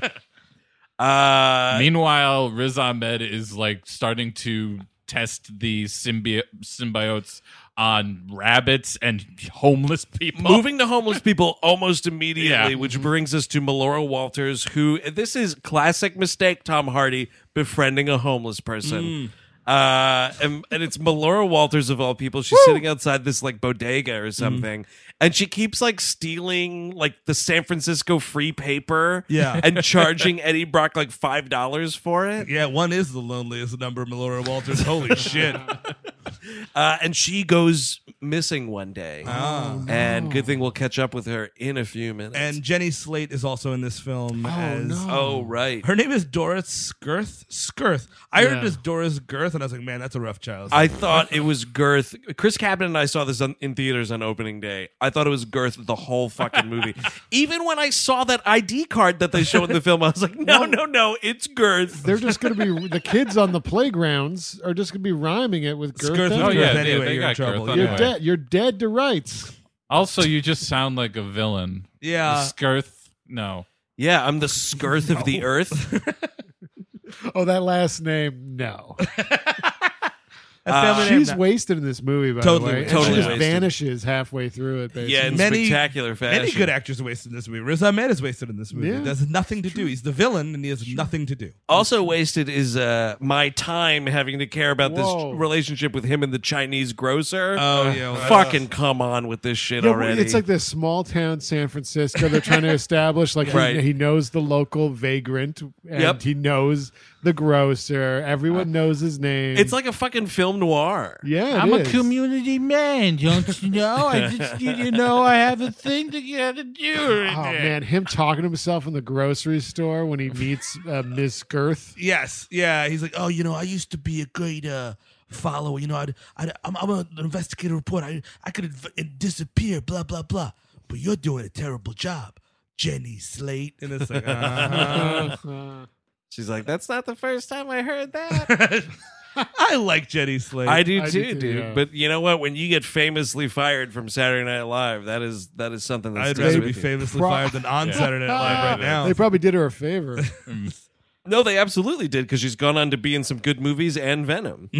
uh, Meanwhile, Riz Ahmed is like starting to test the symbi- symbiotes on rabbits and homeless people. Moving to homeless people almost immediately, Yeah. which brings us to Melora Walters, who this is classic mistake. Tom Hardy befriending a homeless person. Uh, and, and it's Melora Walters of all people. She's sitting outside this like bodega or something, and she keeps like stealing like the San Francisco free paper, Yeah. and charging Eddie Brock like five dollars for it. Yeah, one is the loneliest number, Melora Walters. Holy shit! Uh, and she goes missing one day, Oh, and good thing we'll catch up with her in a few minutes. And Jenny Slate is also in this film as no. oh right, her name is Doris Skirth. Skirth. I heard Yeah. it as Doris Girth, and I was like, man, that's a rough child. I thought it was Girth. Chris Cabin and I saw this on, in theaters on opening day. I thought it was Girth the whole fucking movie. Even when I saw that I D card that they show in the film, I was like, no, no, no, it's Girth. They're just going to be the kids on the playgrounds are just going to be rhyming it with Girth. Skirth and is Oh, Girth. yeah, Girth they- anyway. they you're got in trouble. Girth You're anyway. dead. You're dead to rights. Also, you just sound like a villain. Yeah. Skirth. No. Yeah, I'm the Skirth of the earth. Oh, that last name, no. That family name, She's that- wasted in this movie, by Totally the way. And totally she just wasted. vanishes halfway through it, basically. Yeah, in Many- spectacular fashion. Many good actors are wasted in this movie. Riz Ahmed is wasted in this movie. Yeah. There's nothing to do. He's the villain, and he has nothing to do. Also wasted is uh, my time having to care about Whoa. this relationship with him and the Chinese grocer. Oh, yeah. well, Fucking come on with this shit Yeah, already. it's like this small town San Francisco. They're trying to establish like Right. he, he knows the local vagrant and Yep. he knows the grocer. Everyone knows his name. It's like a fucking film noir. yeah, it I'm a is. community man, don't you know? I just need you know I have a thing to get to do. Oh man, him talking to himself in the grocery store when he meets uh, Miss Girth. Yes, yeah. He's like, oh, you know, I used to be a great uh, follower. You know, I'd, I'd, I'm, I'm an investigative reporter. I, I could inv- disappear, blah blah blah. But you're doing a terrible job, Jenny Slate. And it's like, uh-huh. She's like, that's not the first time I heard that. I like Jenny Slate. I do I too, do too, dude. yeah. But you know what? When you get famously fired from Saturday Night Live, that is that is something that I'd sticks rather with be you. famously Pro- fired than on Yeah. Saturday Night Live right now. They probably did her a favor. No, they absolutely did because she's gone on to be in some good movies and Venom.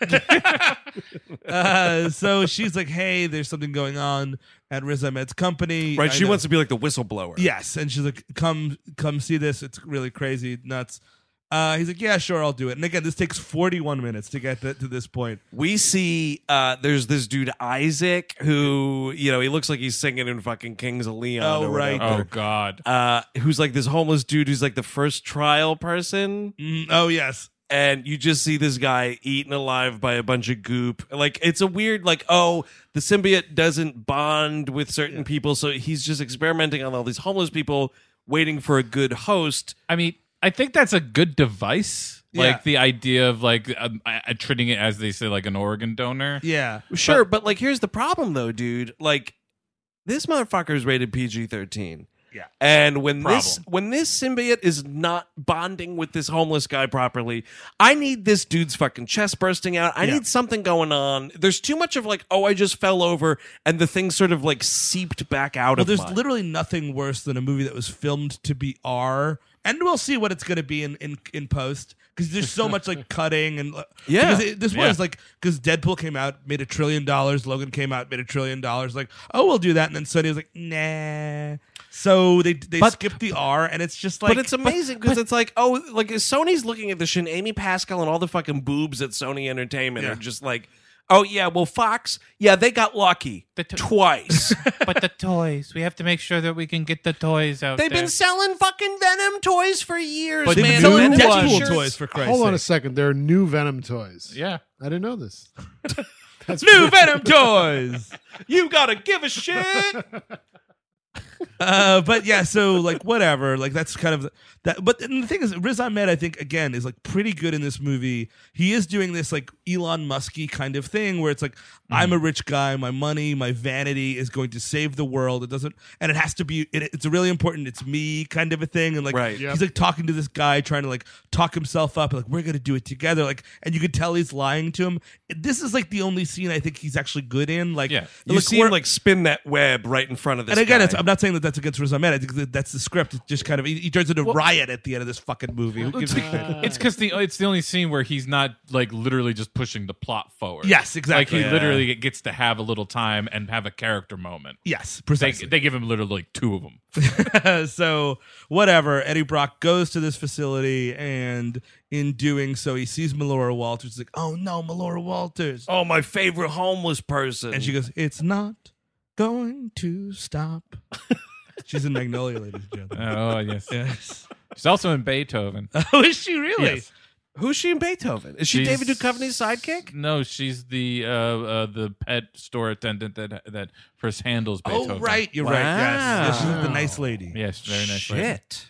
uh, so she's like, hey, there's something going on at Riz Ahmed's company. Right? I She know- wants to be like the whistleblower. Yes, and she's like, "Come, come see this. It's really crazy, nuts." Uh, he's like, "Yeah, sure, I'll do it." And again, this takes forty-one minutes to get to, to this point. We see uh, there's this dude Isaac who, you know, he looks like he's singing in fucking Kings of Leon. Oh, or right. whatever. Oh God. Uh, who's like this homeless dude who's like the first trial person. Mm, oh yes, And you just see this guy eaten alive by a bunch of goop. Like, it's a weird, like, oh, the symbiote doesn't bond with certain people, so he's just experimenting on all these homeless people, waiting for a good host. I mean, I think that's a good device. Yeah. Like the idea of like um, I, I treating it as they say like an organ donor. yeah. Sure, but, like, here's the problem, though, dude. Like, this motherfucker's rated P G thirteen. Yeah. And when this Problem. when this symbiote is not bonding with this homeless guy properly, I need this dude's fucking chest bursting out. I Yeah. need something going on. There's too much of like, oh, I just fell over, and the thing sort of like seeped back out Well, of there's mine. literally nothing worse than a movie that was filmed to be R, and we'll see what it's going to be in, in in post. because there's so much like cutting and Yeah. because it, this Yeah. was like because Deadpool came out, made a trillion dollars. Logan came out, made a trillion dollars. Like, oh, we'll do that, and then Sony was like, nah. So they they But- skipped the R, and it's just like, but it's amazing because it's like, oh, like Sony's looking at this shit. And Amy Pascal and all the fucking boobs at Sony Entertainment Yeah. are just like, oh yeah, well Fox, yeah, they got lucky The t- twice. But the toys, we have to make sure that we can get the toys out They've there. been selling fucking Venom toys for years, But they've man. been selling Venom Deadpool shirts- toys for Christ's Hold on a sake. second. There are new Venom toys. yeah. I didn't know this. That's New Venom toys. You gotta give a shit. Uh, but yeah, so like whatever, like that's kind of that. But and the thing is, Riz Ahmed, I think again is like pretty good in this movie. He is doing this like Elon Musky kind of thing where it's like I'm a rich guy, my money, my vanity is going to save the world. It doesn't, and it has to be. It, it's a really important. It's me kind of a thing, and like Right. Yep. he's like talking to this guy, trying to like talk himself up, like we're gonna do it together. Like, and you could tell he's lying to him. This is like the only scene I think he's actually good in. Like, Yeah. You look, see we're- him like spin that web right in front of this. and again, guy. it's, I'm not saying that that's against Riz Ahmed. I think that that's the script. It just kind of he, he turns into a riot at the end of this fucking movie. Who gives a shit? It's because the it's the only scene where he's not like literally just pushing the plot forward. Yes, exactly. Like he Yeah. literally gets to have a little time and have a character moment. Yes, They, precisely. they give him literally like two of them. So whatever. Eddie Brock goes to this facility, and in doing so, he sees Melora Walters. He's like, "Oh no, Melora Walters!" oh, my favorite homeless person. And she goes, "It's not going to stop." She's in Magnolia, ladies and gentlemen. Oh yes, Yes. she's also in Beethoven. Oh, is she really? Yes. Who's she in Beethoven? Is she She's- David Duchovny's sidekick? No, she's the uh, uh, the pet store attendant that that first handles Beethoven. Oh, right. You're right. Yes. yes. She's the Wow. nice lady. Yes, very nice. lady. Shit.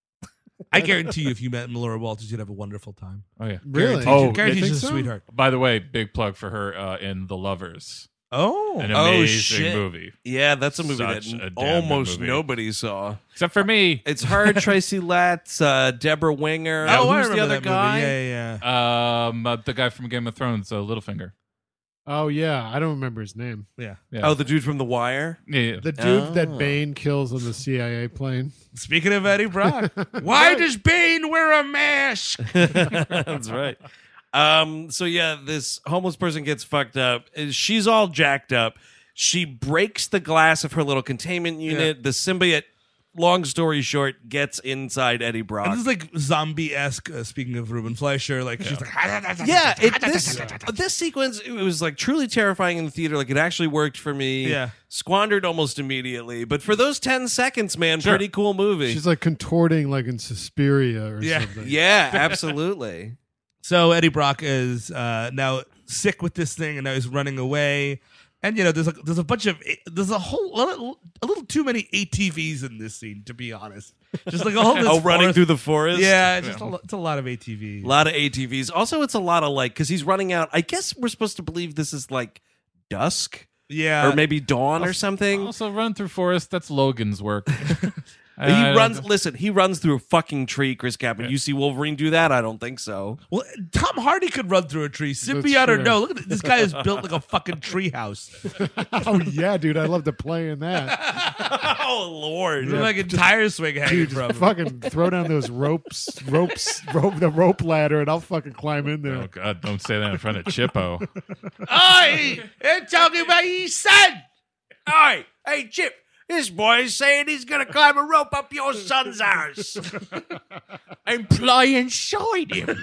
I guarantee you, if you met Melora Walters, you'd have a wonderful time. Oh yeah. Really? Guarantee, Oh, guarantee you she's a think so? sweetheart. By the way, big plug for her uh, in The Lovers. Oh. An Oh, amazing shit. movie. Yeah, that's a movie Such that a damn good almost movie. nobody saw. Except for me. It's her, Tracy Letts, uh, Deborah Winger. Oh, I Who's remember the other that guy? movie. Yeah, yeah, yeah. Um, uh, the guy from Game of Thrones, uh, Littlefinger. Oh yeah, I don't remember his name. Yeah. Yeah. Oh, the dude from The Wire. yeah, yeah. The dude Oh. that Bane kills on the C I A plane. Speaking of Eddie Brock, why does Bane wear a mask? That's right. Um, so yeah, this homeless person gets fucked up. She's all jacked up. She breaks the glass of her little containment unit. The symbiote, long story short, gets inside Eddie Brock. And this is like zombie esque. Uh, speaking of Ruben Fleischer, like she's like, yeah, it, this this sequence, it was like truly terrifying in the theater. Like it actually worked for me. Yeah. Squandered almost immediately, but for those ten seconds, man, pretty cool movie. She's like contorting like in Suspiria or Yeah. something. yeah, absolutely. So Eddie Brock is uh, now sick with this thing, and now he's running away. And you know, there's a there's a bunch of there's a whole a little, a little too many A T Vs in this scene, to be honest. Just like all this. Oh, running forest- through the forest. Yeah, it's just a, lo- it's a lot of A T Vs. A lot of A T Vs. Also, it's a lot of like, because he's running out. I guess we're supposed to believe this is like dusk Yeah, or maybe dawn or something. Also, run through forest. That's Logan's work. he I runs. don't- Listen, he runs through a fucking tree, Chris Kaplan. You see Wolverine do that? I don't think so. Well, Tom Hardy could run through a tree. Symbiote That's or true. no, look at this. This guy is built like a fucking tree house. Oh yeah, dude, I'd love to play in that. Oh Lord! There's like a tire swing hanging Dude, from just him. fucking throw down those ropes, ropes, rope the rope ladder, and I'll fucking climb in there. Oh God! Don't say that in front of Chippo. Oi! They're talking about your son! Hey, hey, Chip. This boy is saying he's gonna climb a rope up your son's ass. I'm flying inside him.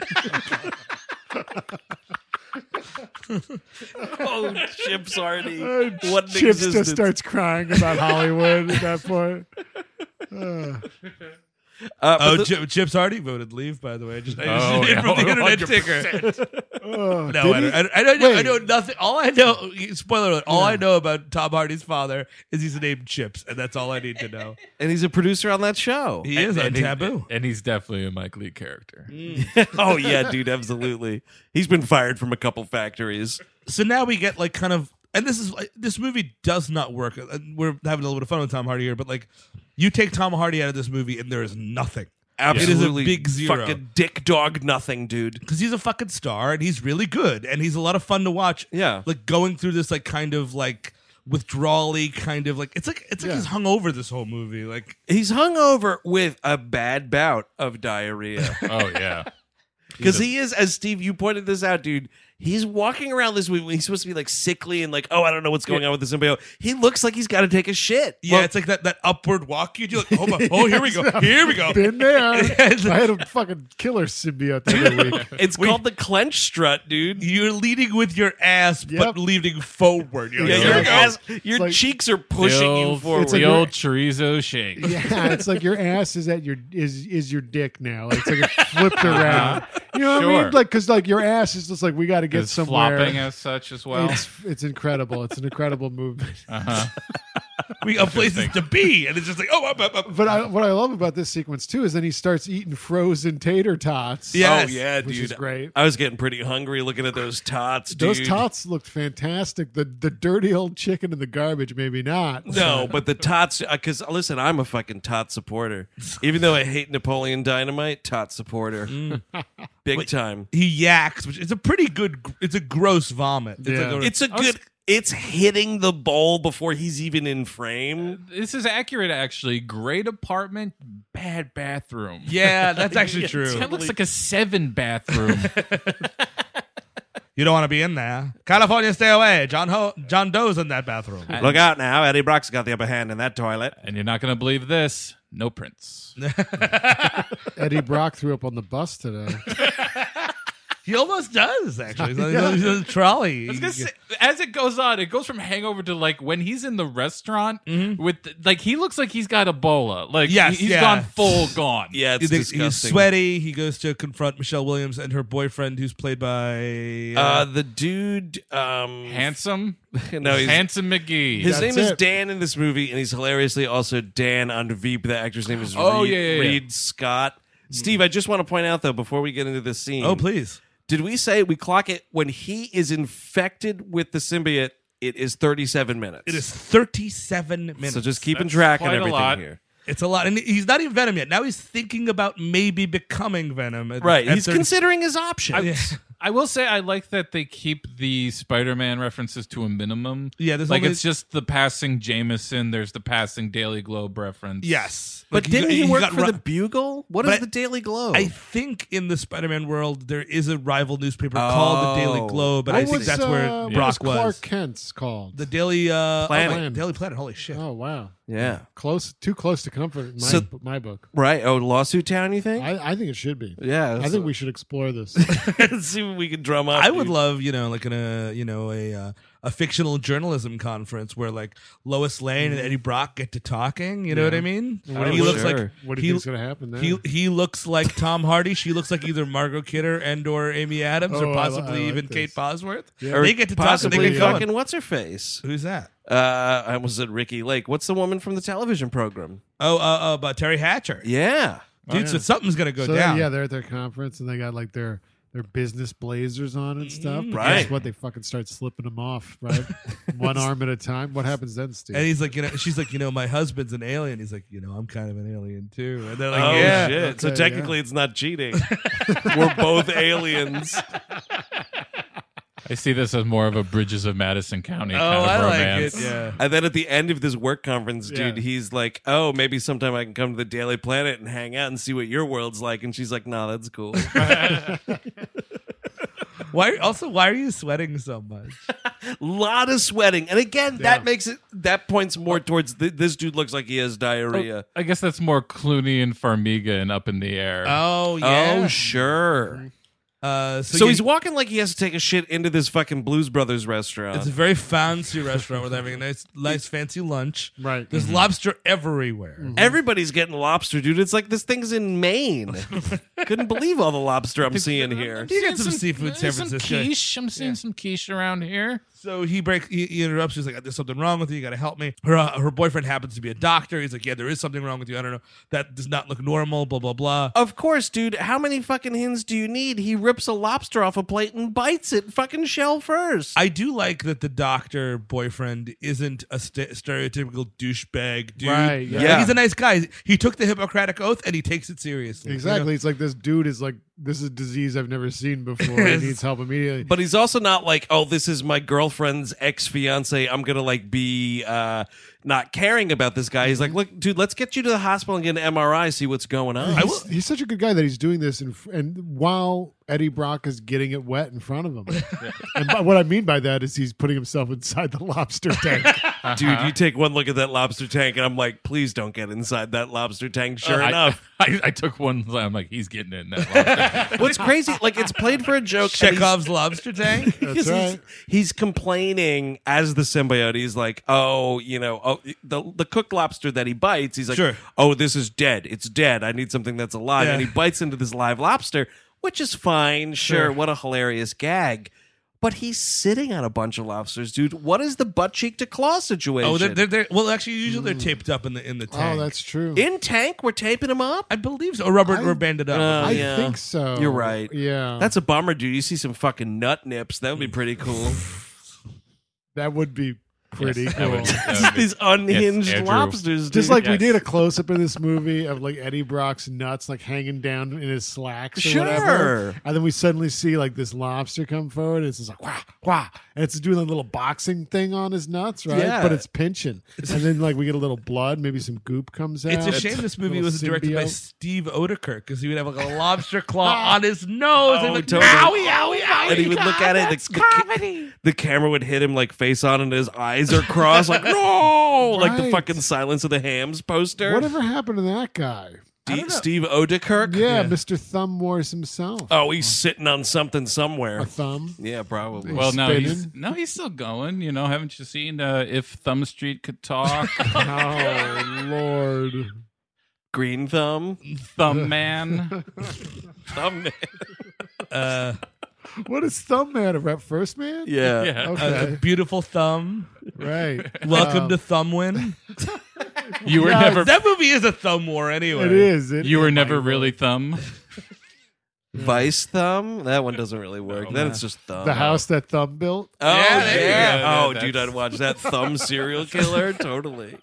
Oh, Chip's Hardy. Uh, What an Chips existence. just starts crying about Hollywood at that point. Uh, Uh, but Oh, the- Chip, Chips Hardy voted leave, by the way. I just, I just Oh, did it yeah, from the one internet hundred ticker. percent. oh, No, did I he? don't, I, don't- I, don't know, I Wait. know nothing. All I know, spoiler alert, all I know about Tom Hardy's father is he's named Chips, and that's all I need to know. and he's a producer on that show. He is on and he- Taboo. and he's definitely a Mike Lee character. Oh yeah, dude, absolutely. He's been fired from a couple factories. So now we get like kind of, and this is like, this movie does not work. Uh, We're having a little bit of fun with Tom Hardy here, but like you take Tom Hardy out of this movie, and there is nothing. Absolutely, It is a big zero. Fucking dick dog nothing, dude. Because he's a fucking star and he's really good and he's a lot of fun to watch. Yeah. Like going through this like kind of like withdrawally kind of like it's like it's like Yeah. he's hung over this whole movie. Like He's hung over with a bad bout of diarrhea. Oh yeah. Because he is, as Steve, you pointed this out, dude. He's walking around this movie when he's supposed to be like sickly and like, oh, I don't know what's going on with the symbiote. He looks like he's got to take a shit. Yeah, it's like that, that upward walk you do. Like, oh, my, oh, here we go. Here we go. Been there. I had a fucking killer symbiote the other week. It's called the clench strut, dude. You're leading with your ass, Yep. but leaning forward. You're Yeah, like, your here we go. ass, your like- cheeks are pushing the you old, forward. the a old chorizo shake. Yeah, it's like your ass is at your is is your dick now. It's like it flipped around. You know what I Sure. mean? Like because like your ass is just like we got to get It's somewhere. flopping as such as well. It's it's incredible. It's an incredible movement. Uh-huh. We got places to be. And it's just like, oh, up, up, up. But I, what I love about this sequence too is then he starts eating frozen tater tots. Yeah. Oh yeah, which dude. is great. I was getting pretty hungry looking at those tots, dude. Those tots looked fantastic. The the dirty old chicken in the garbage, maybe not. No, but the tots. Because listen, I'm a fucking tot supporter. Even though I hate Napoleon Dynamite, tot supporter, big time. He yaks, which is a pretty good, it's a gross vomit. It's Yeah. like a, It's a good. It's hitting the bowl before he's even in frame. This is accurate, actually. Great apartment, bad bathroom. yeah, that's actually Yeah, true. That looks like a seven bathroom. You don't want to be in there. California, stay away. John Ho- John Doe's in that bathroom. Look out now, Eddie Brock's got the upper hand in that toilet. And you're not going to believe this. No prints. Eddie Brock threw up on the bus today. He almost does, actually. He's on- he's on a trolley. I was gonna say, as it goes on, it goes from hangover to like when he's in the restaurant with like he looks like he's got Ebola. Like Yes, he's yeah. gone full gone. Yeah, it's He's, disgusting. he's sweaty. He goes to confront Michelle Williams and her boyfriend, who's played by. Uh, Uh, the dude, um, Handsome, no, he's, handsome McGee. his That's name is it. Dan in this movie, and he's hilariously also Dan on Veep. The actor's name is Oh, Reed, yeah, yeah, yeah. Reed Scott. Steve, I just want to point out though, before we get into this scene, oh, please. did we say we clock it when he is infected with the symbiote? It is thirty-seven minutes. It is thirty-seven minutes. So just keeping That's track and quite a everything lot. here. It's a lot. And he's not even Venom yet. Now he's thinking about maybe becoming Venom. At- Right, at he's thirty considering his options. I, I will say I like that they keep the Spider-Man references to a minimum. Yeah, there's like only- it's just the passing Jameson. There's the passing Daily Globe reference. Yes. But Like, didn't he, got- work got for ru- the Bugle? What But is I- the Daily Globe? I think in the Spider-Man world there is a rival newspaper called the Daily Oh. Globe, and What I think was, that's uh, where what Brock was Clark was. Kent's called. The Daily uh, Planet. oh, my- Daily Planet. Holy shit! Oh wow, yeah. close, too close to comfort. In my, So- my book. Right. Oh, Lawsuit Town, you think? I, I think it should be. yeah. I think we should explore this. Let's see what we can drum up. I would dude. love, you know, like in a, you know, a uh, a fictional journalism conference where like Lois Lane and Eddie Brock get to talking. You know what I mean? Oh, he looks sure. like What do he, you think's gonna happen there? he he looks like Tom Hardy. She looks like either Margot Kidder and or Amy Adams Oh, or I li- possibly I like even this. Kate Bosworth. Or They get to talk and possibly they get going. fucking what's her face? Who's that? Uh, I almost said Ricky Lake. What's the woman from the television program? Oh, uh, uh, about Terry Hatcher. Yeah. Dude, so something's gonna go so down. yeah, they're at their conference and they got like their their business blazers on and stuff. But Right. Guess what? They fucking start slipping them off, right? One arm at a time. What happens then, Steve? And he's like, you know, she's like, you know, my husband's an alien. He's like, you know, I'm kind of an alien too. And they're like, Oh yeah. shit! so Okay, technically, it's not cheating. We're both aliens. I see this as more of a Bridges of Madison County Oh, kind of I like romance. it. Yeah. And then at the end of this work conference, dude, Yeah. he's like, "Oh, maybe sometime I can come to the Daily Planet and hang out and see what your world's like." And she's like, "No, that's cool." Why? Also, why are you sweating so much? Lot of sweating, and again, Yeah. that makes it. That points more towards th- this dude looks like he has diarrhea. I guess that's more Clooney and Farmiga and Up in the Air. Oh Oh, sure. Uh, so So, you- he's walking like he has to take a shit into this fucking Blues Brothers restaurant. It's a very fancy restaurant where they're having a nice, nice fancy lunch. Right. There's lobster everywhere. Everybody's getting lobster, dude. It's like this thing's in Maine. Couldn't believe all the lobster I'm seeing here. You get some seafood in San Some Francisco. quiche. I'm seeing some quiche around here. So he breaks. He, he interrupts. He's like, "There's something wrong with you. You got to help me." Her uh, her boyfriend happens to be a doctor. He's like, "Yeah, there is something wrong with you. I don't know. That does not look normal." Blah blah blah. Of course, dude. How many fucking hints do you need? He rips a lobster off a plate and bites it fucking shell first. I do like that the doctor boyfriend isn't a st- stereotypical douchebag dude. Right, yeah. Like, he's a nice guy. He took the Hippocratic oath and he takes it seriously. Exactly. It's like this dude is like this is a disease I've never seen before. He needs help immediately. But he's also not like, oh, this is my girlfriend's ex-fiance. I'm going to like be uh, not caring about this guy. He's like, look, dude, let's get you to the hospital and get an M R I, see what's going on. He's, he's such a good guy that he's doing this, in, and while Eddie Brock is getting it wet in front of him. And by, what I mean by that is he's putting himself inside the lobster tank. Dude, you take one look at that lobster tank, and I'm like, please don't get inside that lobster tank. Sure I- enough. I, I took one. I'm like, he's getting in that. lobster. What's crazy, like, it's played for a joke. and he's- Chekhov's lobster tank. That's Because right. he's, he's complaining as the symbiote. He's like, oh, you know, oh, the the cooked lobster that he bites. He's like, Sure. oh, this is dead. It's dead. I need something that's alive. Yeah. And he bites into this live lobster, which is fine. Sure, Sure. what a hilarious gag. But he's sitting on a bunch of lobsters, dude. What is the butt cheek to claw situation? Oh, they're, they're, they're well. Actually, usually they're taped up in the in the tank. Oh, that's true. in tank. We're taping him up. I believe so. Or rubber I- or banded up. Uh, I yeah. think so. You're right. Yeah. That's a bummer, dude. You see some fucking nut nips. That would be pretty cool. that would be pretty Yes, that cool. would- that would Just be- these unhinged Andrew. lobsters, dude. Just like we Yes. did a close up in this movie of like Eddie Brock's nuts like hanging down in his slacks or Sure. whatever. And then we suddenly see like this lobster come forward. And it's just like wah wah. And it's doing a little boxing thing on his nuts, right? Yeah. But it's pinching. And then like we get a little blood, maybe some goop comes out. It's a shame this movie Little was directed by symbiote. Steve Odekirk because he would have like a lobster claw on his nose. Oh, and like, totally. owie, owie, owie. And he would look at it. The, the, ca- the camera would hit him like face on, and his eyes are crossed, like no, like the Right. fucking Silence of the Hams poster. Whatever happened to that guy? D- Steve Odekirk. Yeah, Yeah. Mister Thumb Wars himself. Oh, he's sitting on something somewhere. A thumb. Yeah, probably. Well, no, spinning. he's no, he's still going. You know, haven't you seen uh, If Thumb Street Could Talk? Oh Lord. Green Thumb. Thumb Man. Thumb Man. Uh, What is Thumb Man about? First Man? Yeah. Yeah. a, Okay. a beautiful thumb. Right. Welcome Um, to Thumbwin. You were Yeah, never. That movie is a thumb war anyway. It is. It, You were it never might really work. Thumb. Vice Thumb. That one doesn't really work. then it's just Thumb. The house that Thumb built. Oh Yeah, yeah. there you go. Oh, Yeah, dude, that's- I'd watch that Thumb serial killer. Totally.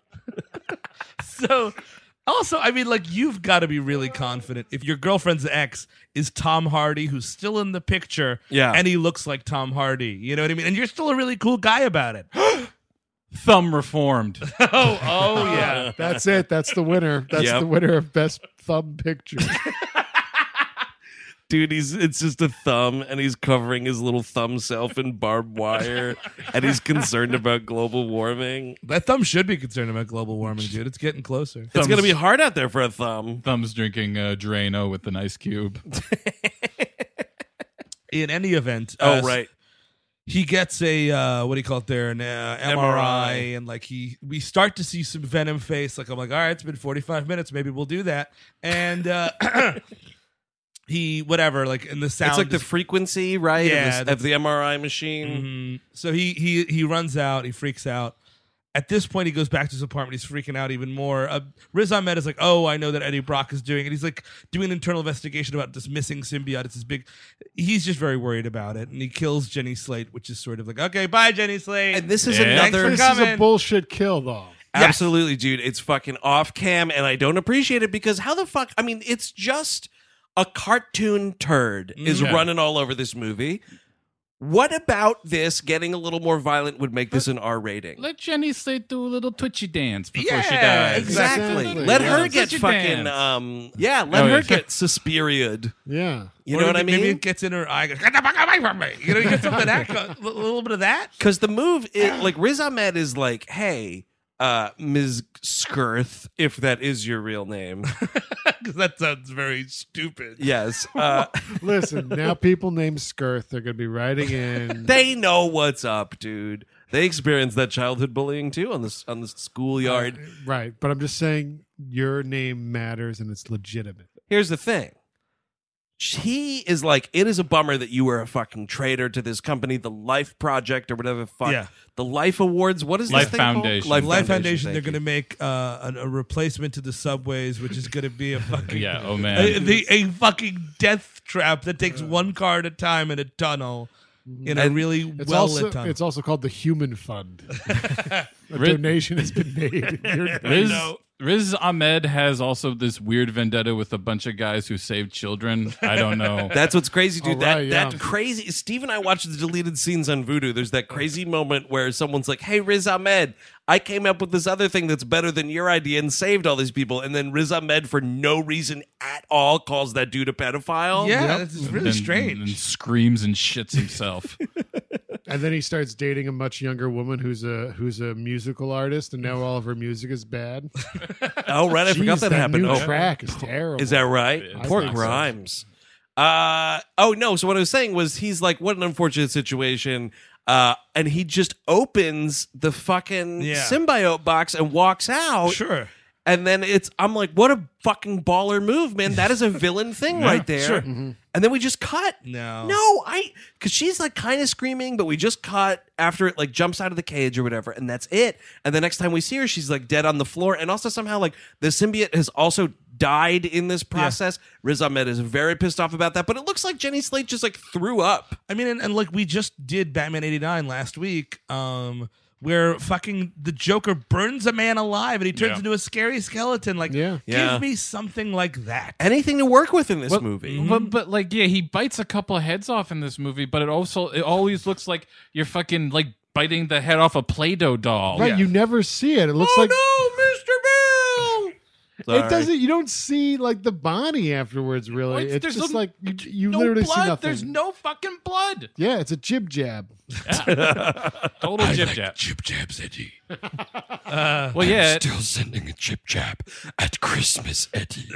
So, also, I mean, like, you've got to be really confident if your girlfriend's ex is Tom Hardy, who's still in the picture, Yeah. and he looks like Tom Hardy. You know what I mean? And you're still a really cool guy about it. Thumb reformed. oh, oh yeah. That's it. That's the winner. That's Yep. the winner of best thumb picture. Dude, he's it's just a thumb, and he's covering his little thumb self in barbed wire, and he's concerned about global warming. That thumb should be concerned about global warming, dude. It's getting closer. It's Thumbs- gonna be hard out there for a thumb. Thumb's drinking uh, Drano with an ice cube. In any event, Oh uh, right, he gets a uh, what do you call it there, an uh, M R I, M R I. and like he, we start to see some Venom face. Like I'm like, all right, it's been forty-five minutes, maybe we'll do that. And uh, he, whatever, like in the sound, it's like the is- frequency, right? Yeah, of, the, of the M R I machine. Mhm. So he he he runs out. He freaks out. At this point, he goes back to his apartment. He's freaking out even more. Uh, Riz Ahmed is like, "Oh, I know that Eddie Brock is doing," and he's like doing an internal investigation about this missing symbiote. It's this big. He's just very worried about it, and he kills Jenny Slate, which is sort of like, "Okay, bye, Jenny Slate." And this is Yeah. another Thanks this is a coming. bullshit kill, though. absolutely, dude. It's fucking off cam, and I don't appreciate it because how the fuck? I mean, it's just a cartoon turd is Yeah. running all over this movie. What about this getting a little more violent would make this an R rating? Let Jenny Slate do a little twitchy dance before she Yeah, dies. Exactly. Exactly. Let Yeah. her get Such a fucking dance. um yeah, let Oh, her yeah. get Suspiria'd. Yeah. You Or know what I maybe- Maybe mean? it gets in her eye. Goes, "Get the fuck away from me!" You know, you get some of that, a little bit of that. Because the move, is, like Riz Ahmed is like, hey, uh, Miz Skirth, if that is your real name. Because that sounds very stupid. Yes. Uh, Listen, now people named Skirth, they're going to be writing in. they know what's up, dude. They experienced that childhood bullying too on the on the schoolyard. Right. But I'm just saying your name matters and it's legitimate. Here's the thing. He is like, it is a bummer that you were a fucking traitor to this company, the Life Project or whatever the fuck. Yeah. The Life Awards. What is Life this thing Foundation. called? Life Foundation, they're thank going to you. make uh, a, a replacement to the subways, which is going to be a fucking Yeah, oh, man. a, the, a fucking death trap that takes one car at a time in a tunnel in a And really It's well also lit tunnel. it's also called the Human Fund. A Riz- donation has been made. You're- Riz, Riz Ahmed has also this weird vendetta with a bunch of guys who saved children. I don't know. That's what's crazy, dude. All that right, yeah. that crazy. Steve and I watched the deleted scenes on Vudu. There's that crazy moment where someone's like, "Hey, Riz Ahmed, I came up with this other thing that's better than your idea and saved all these people." And then Riz Ahmed, for no reason at all, calls that dude a pedophile. Yeah, it's really and, strange. and screams and shits himself. And then he starts dating a much younger woman who's a who's a musical artist, and now all of her music is bad. Oh, right. I forgot Jeez, that, happened. New Oh, track is terrible. is that right? I Poor think so. Grimes. Uh, oh, no. So what I was saying was he's like, what an unfortunate situation. Uh, and he just opens the fucking Yeah. symbiote box and walks out. Sure. And then it's, I'm like, what a fucking baller move, man. That is a villain thing right there. sure. And then we just cut. No. No, I, because she's like kind of screaming, but we just cut after it like jumps out of the cage or whatever. And that's it. And the next time we see her, she's like dead on the floor. And also somehow like the symbiote has also died in this process. Riz Ahmed is very pissed off about that. But it looks like Jenny Slate just like threw up. I mean, and, and like we just did Batman eighty-nine last week, um, where fucking the Joker burns a man alive and he turns Yeah. into a scary skeleton. Like, Yeah. Yeah. give me something like that. Anything to work with in this But- movie. But, but like, yeah, he bites a couple of heads off in this movie, but it also it always looks like you're fucking like biting the head off a Play-Doh doll. Right, Yeah. you never see it. It looks Oh like no, Mister Bill! Sorry. it doesn't. You don't see like the body afterwards. Really, Well, it's there's just no- like you, you no literally blood. see nothing. There's no fucking blood. Yeah, it's a jib jab. Total jib jab. Chip jabs, Eddie. Well, yeah, Still sending a chip jab at Christmas, Eddie.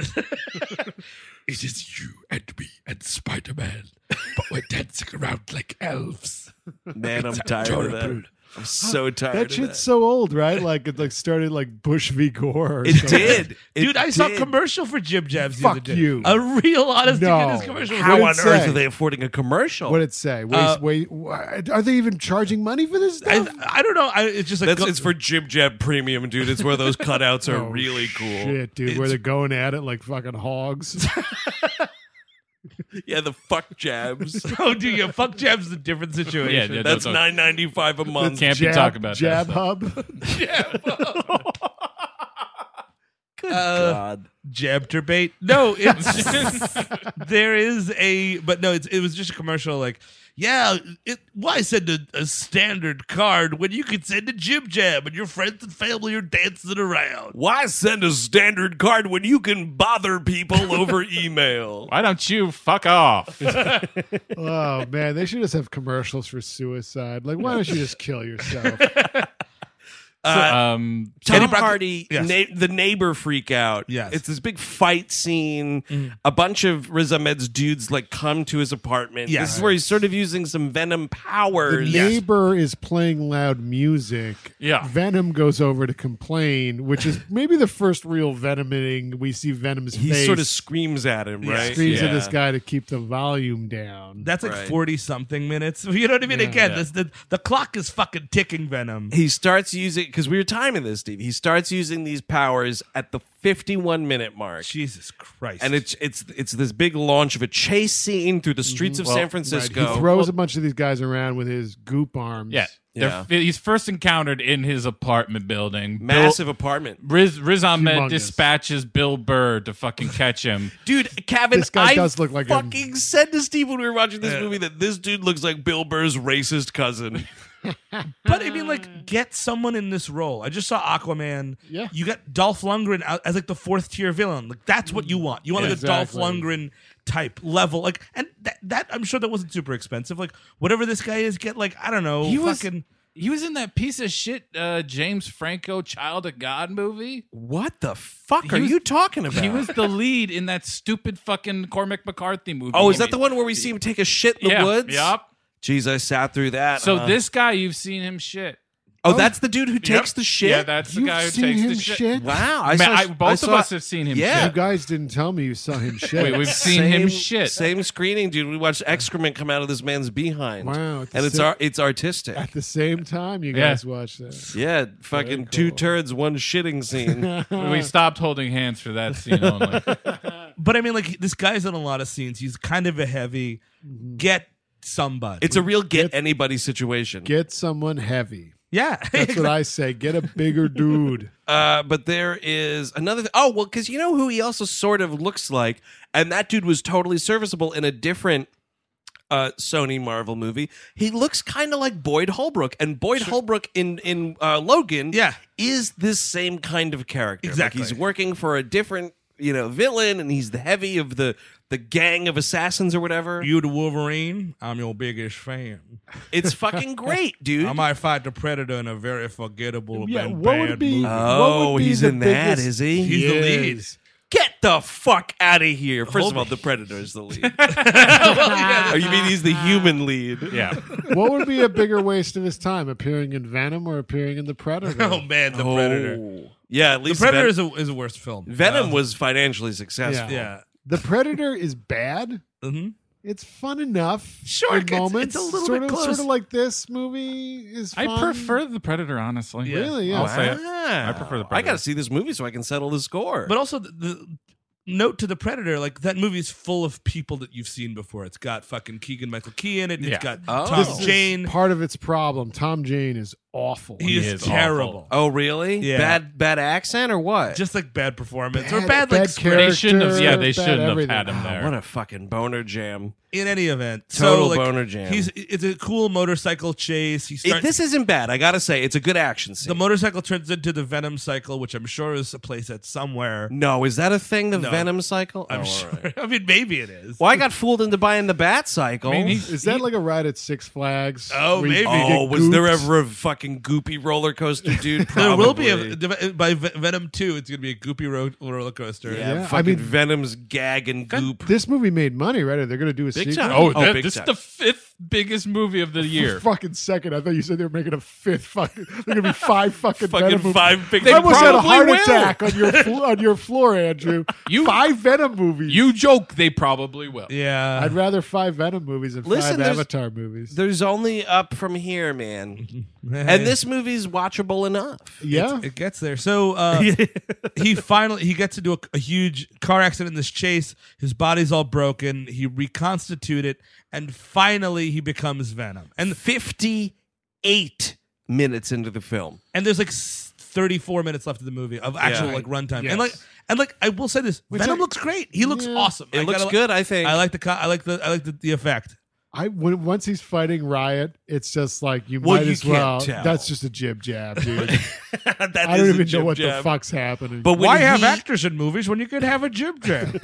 It is you and me and Spider Man, but we're dancing around like elves. Man, I'm It's tired of that. adorable. I'm so tired That of shit's that. so old, right? Like it like started like Bush v Gore. or It something. did. It Dude, I saw a did. commercial for Jib Jabs the Fuck other day. you. A real honest to No. goodness commercial. How What on did it earth say? are they affording a commercial? What did it say? Wait, Uh, wait, wh- are they even charging money for this I, stuff? I don't know. I, it's just like That's go- it's for Jib Jab Premium, dude. It's where those cutouts are Oh, really cool. Shit, dude, where they're going at it like fucking hogs. Yeah, the fuck jabs. oh, dude, yeah, fuck Jabs is a different situation. Yeah, yeah, That's don't- nine ninety five a month. can't be Jab- talking about Jab that. Hub. Good Uh, God. Jabterbait. No, it's there is a but no, it's it was just a commercial like, yeah, it why send a, a standard card when you can send a jib jab and your friends and family are dancing around. Why send a standard card when you can bother people over email? why don't you fuck off? Oh man, they should just have commercials for suicide. Like, why don't you just kill yourself? um, Tom Eddie Brock- Hardy, Yes. na- the neighbor freak out. Yes. It's this big fight scene. A bunch of Riz Ahmed's dudes like come to his apartment. Yes. This is where he's sort of using some Venom The powers. neighbor is playing loud music. Yeah. Venom goes over to complain, which is maybe the first real Venoming we see Venom's He face. sort of screams at him, right? screams at Yeah. this guy to keep the volume down. That's like Right. forty something minutes. You know what I mean? Yeah. Again, Yeah. This, the the clock is fucking ticking, Venom. He starts using, because we were timing this, Steve. He starts using these powers at the fifty-one minute mark. Jesus Christ! And it's it's it's this big launch of a chase scene through the streets of Well, San Right, Francisco. He throws a bunch of these guys around with his goop arms. yeah, Yeah. They're- he's first encountered in his apartment building. Massive apartment. Bill, Riz, Riz Ahmed Humongous. dispatches Bill Burr to fucking catch him. Dude, Kevin, This guy I does look like a- fucking said to Steve when we were watching this movie that this dude looks like Bill Burr's racist cousin. But I mean, like, get someone in this role. I just saw Aquaman. Yeah. You got Dolph Lundgren out as like the fourth tier villain. Like that's what you want. You want like a Dolph Exactly. Lundgren type level. Like, and that, that I'm sure that wasn't super expensive. Like whatever this guy is, get like I don't know. He was- fucking. He was in that piece of shit uh, James Franco Child of God movie. What the fuck He are was- you talking about? He was the lead in that stupid fucking Cormac McCarthy movie. oh, is he that the made. one where we see him take a shit in the Yeah, woods? Yep. Jeez, I sat through that. So huh? this guy, you've seen him shit. Oh, that's the dude who takes Yep. the shit? Yeah, that's the You've guy who seen takes him the shit. shit? Wow. I Man, saw, I- both I of saw- us have seen him Yeah. You shit. guys didn't tell me you saw him shit. Wait, we've seen him Same- shit. Same screening, dude. We watched excrement come out of this man's behind. Wow, it's And the it's same- ar- it's artistic. At the same time, you Yeah. guys watched that. Yeah, fucking two turds, one shitting scene. We stopped holding hands for that scene only. But I mean, like this guy's in a lot of scenes. He's kind of a heavy. Get somebody. It's a real get anybody situation. Get someone heavy. Yeah, That's what I say. Get a bigger dude. Uh, but there is another. Th- oh well, because you know who he also sort of looks like, and that dude was totally serviceable in a different uh, Sony Marvel movie. He looks kind of like Boyd Holbrook, and Boyd Holbrook in in uh, Logan, Yeah. is this same kind of character. Exactly. Like he's working for a different you know villain, and he's the heavy of the the gang of assassins or whatever. You the Wolverine, I'm your biggest fan. It's fucking great, dude. I might fight the Predator in a very forgettable Yeah, and what bad would be- movie. what oh, would be he's the in that, biggest- is he? He's the lead. Yes. Get the fuck out of here. First of all, the Predator is the lead. Oh, you mean he's the human lead? Yeah. What would be a bigger waste of his time, appearing in Venom or appearing in The Predator? Oh man, the Oh. Predator. Yeah, at The least Predator Ven- is a is a worst film. Venom Uh, was financially successful. yeah. The Predator is bad. hmm It's fun enough. Sure, in it's- it's moments. a little sort bit of, close. Sort of like this movie is. I Fun. prefer the Predator, honestly. Yeah. Really? Yeah. I'll say it. Wow. I prefer the I Predator. got to see this movie so I can settle the score. But also the, the note to the Predator, like that movie's full of people that you've seen before. It's got fucking Keegan Michael Key in it. It's Yeah. got Oh. Tom This is Jane. part of its problem. Tom Jane is awful. He, He is, is terrible. oh, really? Yeah. Bad bad accent or what? Just like bad performance or Bad- bad like bad script. They shouldn't have. Yeah, they Bad shouldn't have everything. had him Oh, there. what a fucking boner jam. In any event, Total so, like, boner jam. He's it's a cool motorcycle chase. He It- starts. this isn't bad. I got to say, it's a good action scene. The motorcycle turns into the Venom cycle, which I'm sure is a place at somewhere. no, is that a thing? The No. Venom cycle? I'm Oh, all sure. right. I mean, maybe it is. Well, I got fooled into buying the Bat Cycle. I mean, he's- Is that like a ride at Six Flags? Oh, where you maybe. get Oh, was there gooped? ever a fucking goopy roller coaster, dude? There will be Probably. a by Ve- Venom two. It's gonna be a goopy ro- roller coaster. Yeah, Yeah, I fucking mean- Venom's gag and goop. This movie made money, right? Are they going to do a Big sequel? time. Oh, Oh, that- big this time. is the fifth biggest movie of the For a year. fucking second, I thought you said they were making a fifth fucking. They're gonna be five fucking, Fucking Venom movies. five big. I almost had a probably heart will. attack on your flo- on your floor, Andrew. You- five Venom movies. You joke, they probably will. yeah. I'd rather five Venom movies than Listen, five there's- Avatar movies. There's only up from here, man. And this movie's watchable enough. Yeah, It gets there. So uh, he finally he gets into a, a huge car accident in this chase. His body's all broken. He reconstitutes it, and finally he becomes Venom. And fifty-eight minutes into the film. and there's like s- thirty-four minutes left of the movie of actual Yeah. like runtime. Yes. And like and like I will say this, Which Venom I- looks great. He looks Yeah. awesome. It I looks gotta- good, I think. I like the co- I like the I like the, the effect. I when once he's fighting Riot, it's just like you Well, might you as well. can't tell. That's just a jib jab, dude. That I is don't a even know jib what jab. the fuck's happening. But when Why have he- actors in movies when you could have a jib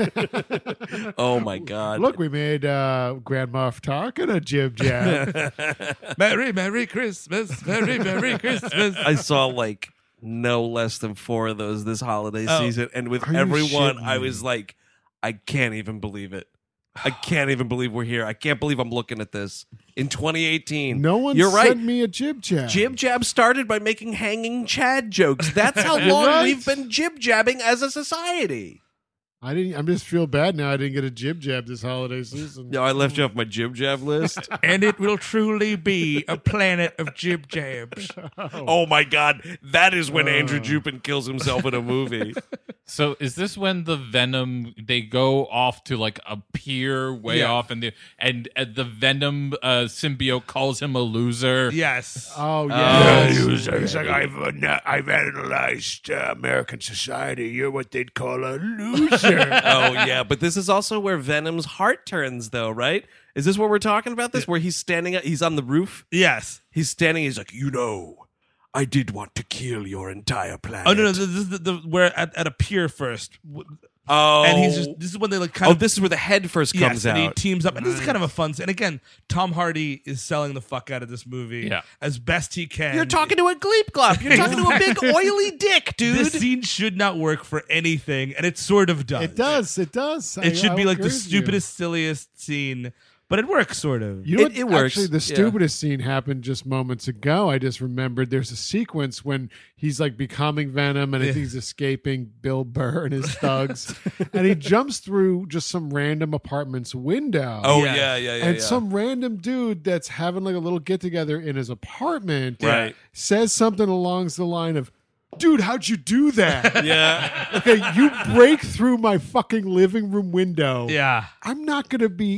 jab? Oh my god! look, we made uh, Grand Moff Tarkin a jib jab. Merry Merry Christmas, Merry Merry Christmas. I saw like no less than four of those this holiday Oh. season, and with Are you everyone, shitting I me? was like, I can't even believe it. I can't even believe we're here. I can't believe I'm looking at this in twenty eighteen. No one You're right. sent me a jib jab. Jib jab started by making hanging Chad jokes. That's how You're long right. we've been jib jabbing as a society. I didn't. I just feel bad now. I didn't get a jib jab this holiday season. No, I left you off my jib jab list. And it will truly be a planet of jib jabs. Oh my god, that is when Andrew Jupin kills himself in a movie. So is this when the Venom they go off to like a pier way Yeah. off and the and uh, the Venom uh, symbiote calls him a loser? Yes. Oh Uh, yeah. He was, he's like, I've, uh, I've analyzed uh, American society. You're what they'd call a loser. Oh yeah, but this is also where Venom's heart turns, though, right? Is this what we're talking about? This where he's standing, he's on the roof. Yes. He's standing. He's like, you know, I did want to kill your entire planet. Oh no, no, this is the, the where at, at a pier first, W- oh, and he's just this is when they like kind oh, of this is where the head first yes, comes and he out. teams up, and this is kind of a fun. And again, Tom Hardy is selling the fuck out of this movie, Yeah. as best he can. You're talking to a gleep glop. You're talking to a big oily dick, dude. This scene should not work for anything, and it sort of does. It does. It does. It I- should I be will like the agree with you. stupidest, silliest scene, but it works sort of. You know It- what? it works. Actually, the Yeah. stupidest scene happened just moments ago. I just remembered there's a sequence when he's like becoming Venom and I think he's escaping Bill Burr and his thugs. and he jumps through just some random apartment's window. oh Yeah. yeah, yeah, yeah. and yeah. some random dude that's having like a little get together in his apartment Right. says something along the line of, dude, how'd you do that? yeah. Okay, you break through my fucking living room window. Yeah. I'm not going to be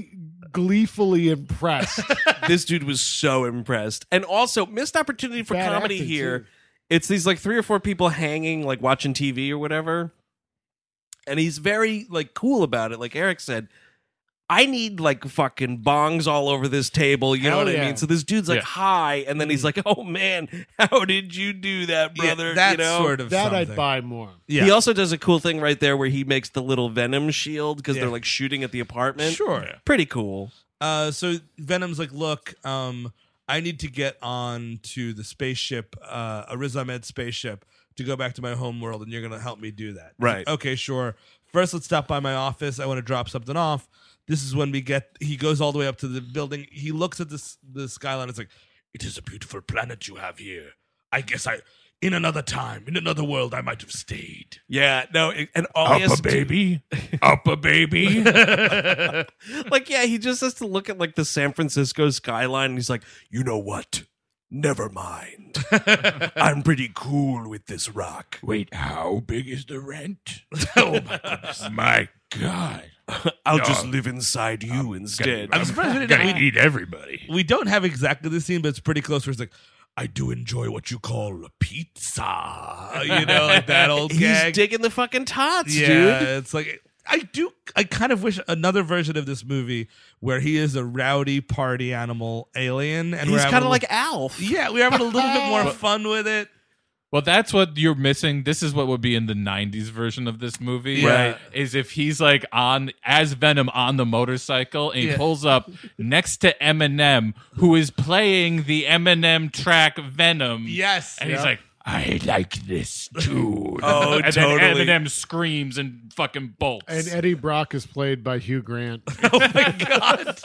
gleefully impressed. This dude was so impressed. And also, missed opportunity for Bad comedy acting, here. too. It's these like three or four people hanging, like watching T V or whatever. And he's very like cool about it. Like Eric said, I need like fucking bongs all over this table. You know Hell what yeah. I mean? So this dude's like Yeah. high, and then he's like, "Oh man, how did you do that, brother?" Yeah, that's you know? sort of That something. I'd buy more. Yeah. He also does a cool thing right there where he makes the little Venom shield because Yeah. they're like shooting at the apartment. Sure. Pretty cool. Uh, so Venom's like, look, um, I need to get on to the spaceship, uh, a Riz Ahmed spaceship, to go back to my home world, and you're going to help me do that. Right. Okay, sure. First, let's stop by my office. I want to drop something off. This is when we get, he goes all the way up to the building. He looks at this the skyline. It's like, It is a beautiful planet you have here. I guess I, in another time, in another world, I might have stayed. Yeah, no, it- and all he Up has a to do- baby, up a baby. like, yeah, he just has to look at like the San Francisco skyline, and he's like, You know what? Never mind. I'm pretty cool with this rock. Wait, how big is the rent? Oh my goodness. My God. "I'll No. just live inside you instead." I'm surprised we didn't Gotta have- eat everybody. we don't have exactly the scene, but it's pretty close where it's like, I do enjoy what you call pizza. You know, like that old He's gag. digging the fucking tots, yeah, dude. it's like I do. I kind of wish another version of this movie where he is a rowdy party animal alien, and we're He's having kind a of li- like Alf. yeah, we're having a little bit more fun with it. Well, that's what you're missing. This is what would be in the nineties version of this movie. Yeah. Right. Is if he's like on as Venom on the motorcycle and he Yeah. pulls up next to Eminem, who is playing the Eminem track Venom. Yes, And he's like, I like this too. Oh, and totally. then Eminem screams and fucking bolts. And Eddie Brock is played by Hugh Grant. oh my god.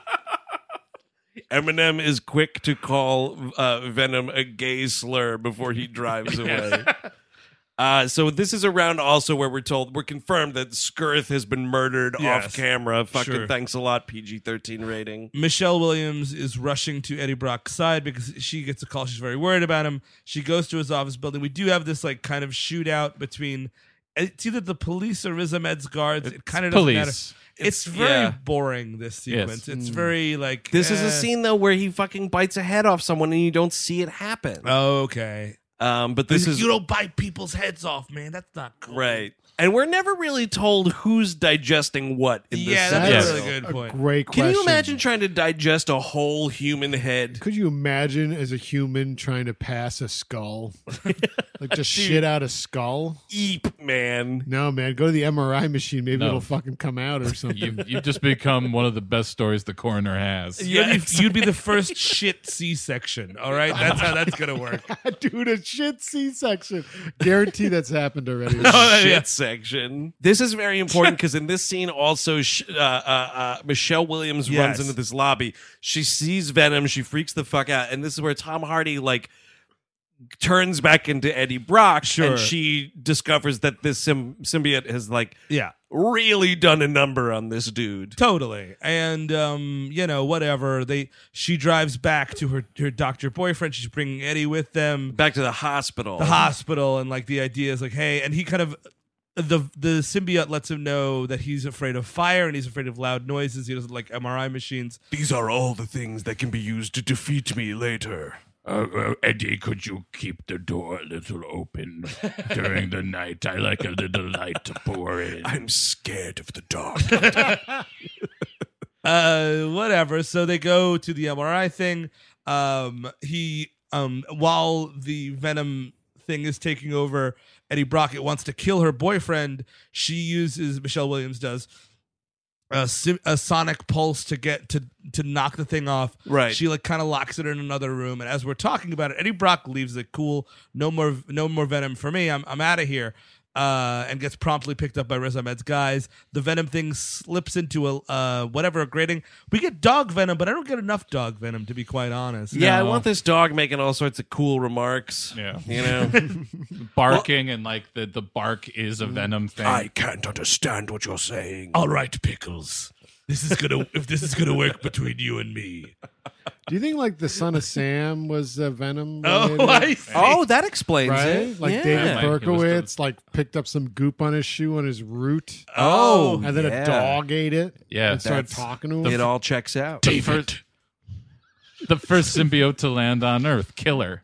Eminem is quick to call uh, Venom a gay slur before he drives away. Uh, so this is around also where we're told, we're confirmed that Skirth has been murdered Yes. off camera. Fucking Sure. thanks a lot, P G thirteen rating. Michelle Williams is rushing to Eddie Brock's side because she gets a call. She's very worried about him. She goes to his office building. We do have this like kind of shootout between it's either the police or Riz Ahmed's guards. It kind of doesn't matter. police. It's, It's- very yeah. boring. This sequence. Yes. It's very like This is eh. a scene, though, where he fucking bites a head off someone and you don't see it happen. Okay. Um, but this is you don't bite people's heads off, man. That's not cool. right. And we're never really told who's digesting what in this Yeah, that's Yes. a scenario. really good A point. great Can question. you imagine trying to digest a whole human head? Could you imagine as a human trying to pass a skull? Like just shit out a skull? Eep, man. No, man. Go to the M R I machine. Maybe No. it'll fucking come out or something. You've, you've just become one of the best stories the coroner has. You'd, be, Yes. you'd be the first shit C-section. All right, that's how that's gonna work. Dude, a shit C-section. Guarantee that's happened already. Oh, Shit yeah. section. This is very important because in this scene, also, sh- uh, uh, uh, Michelle Williams Yes. runs into this lobby. She sees Venom. She freaks the fuck out. And this is where Tom Hardy, like, turns back into Eddie Brock. Sure. And she discovers that this sym- symbiote has, like, Yeah. really done a number on this dude. Totally. And um, you know, whatever. They she drives back to her her doctor boyfriend. She's bringing Eddie with them. Back to the hospital. The hospital, and like the idea is like, hey, and he kind of the the symbiote lets him know that he's afraid of fire and he's afraid of loud noises. He doesn't like M R I machines. These are all the things that can be used to defeat me later. Uh, uh, Eddie, could you keep the door a little open during the night? I like a little light to pour in. I'm scared of the dark. Uh, whatever. So they go to the M R I thing. Um, he um, while the Venom thing is taking over, Eddie Brockett wants to kill her boyfriend. She uses Michelle Williams does a, sim- a sonic pulse to get to to knock the thing off. Right. She like kind of locks it in another room. And as we're talking about it, Eddie Brock leaves it cool. No more no more Venom for me. I'm I'm out of here. Uh, and gets promptly picked up by Riz Ahmed's guys. The Venom thing slips into a uh, whatever a grating. We get dog Venom, but I don't get enough dog Venom, to be quite honest. Yeah, I No. want this dog making all sorts of cool remarks. Yeah. You know? Barking and like the, the bark is a Venom thing. I can't understand what you're saying. Oh. All right, Pickles. This is gonna if this is gonna work between you and me. Do you think like the son of Sam was uh, Venom? Oh, related? I see. Oh, that explains right? it. Like yeah. David Yeah, he was Berkowitz, like picked up some goop on his shoe on his root, Oh, and then yeah. a dog ate it. Yeah, and started that's- talking to him. It all checks out. The first, the first symbiote to land on Earth, Killer.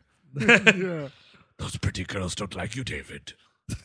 Those pretty girls don't like you, David.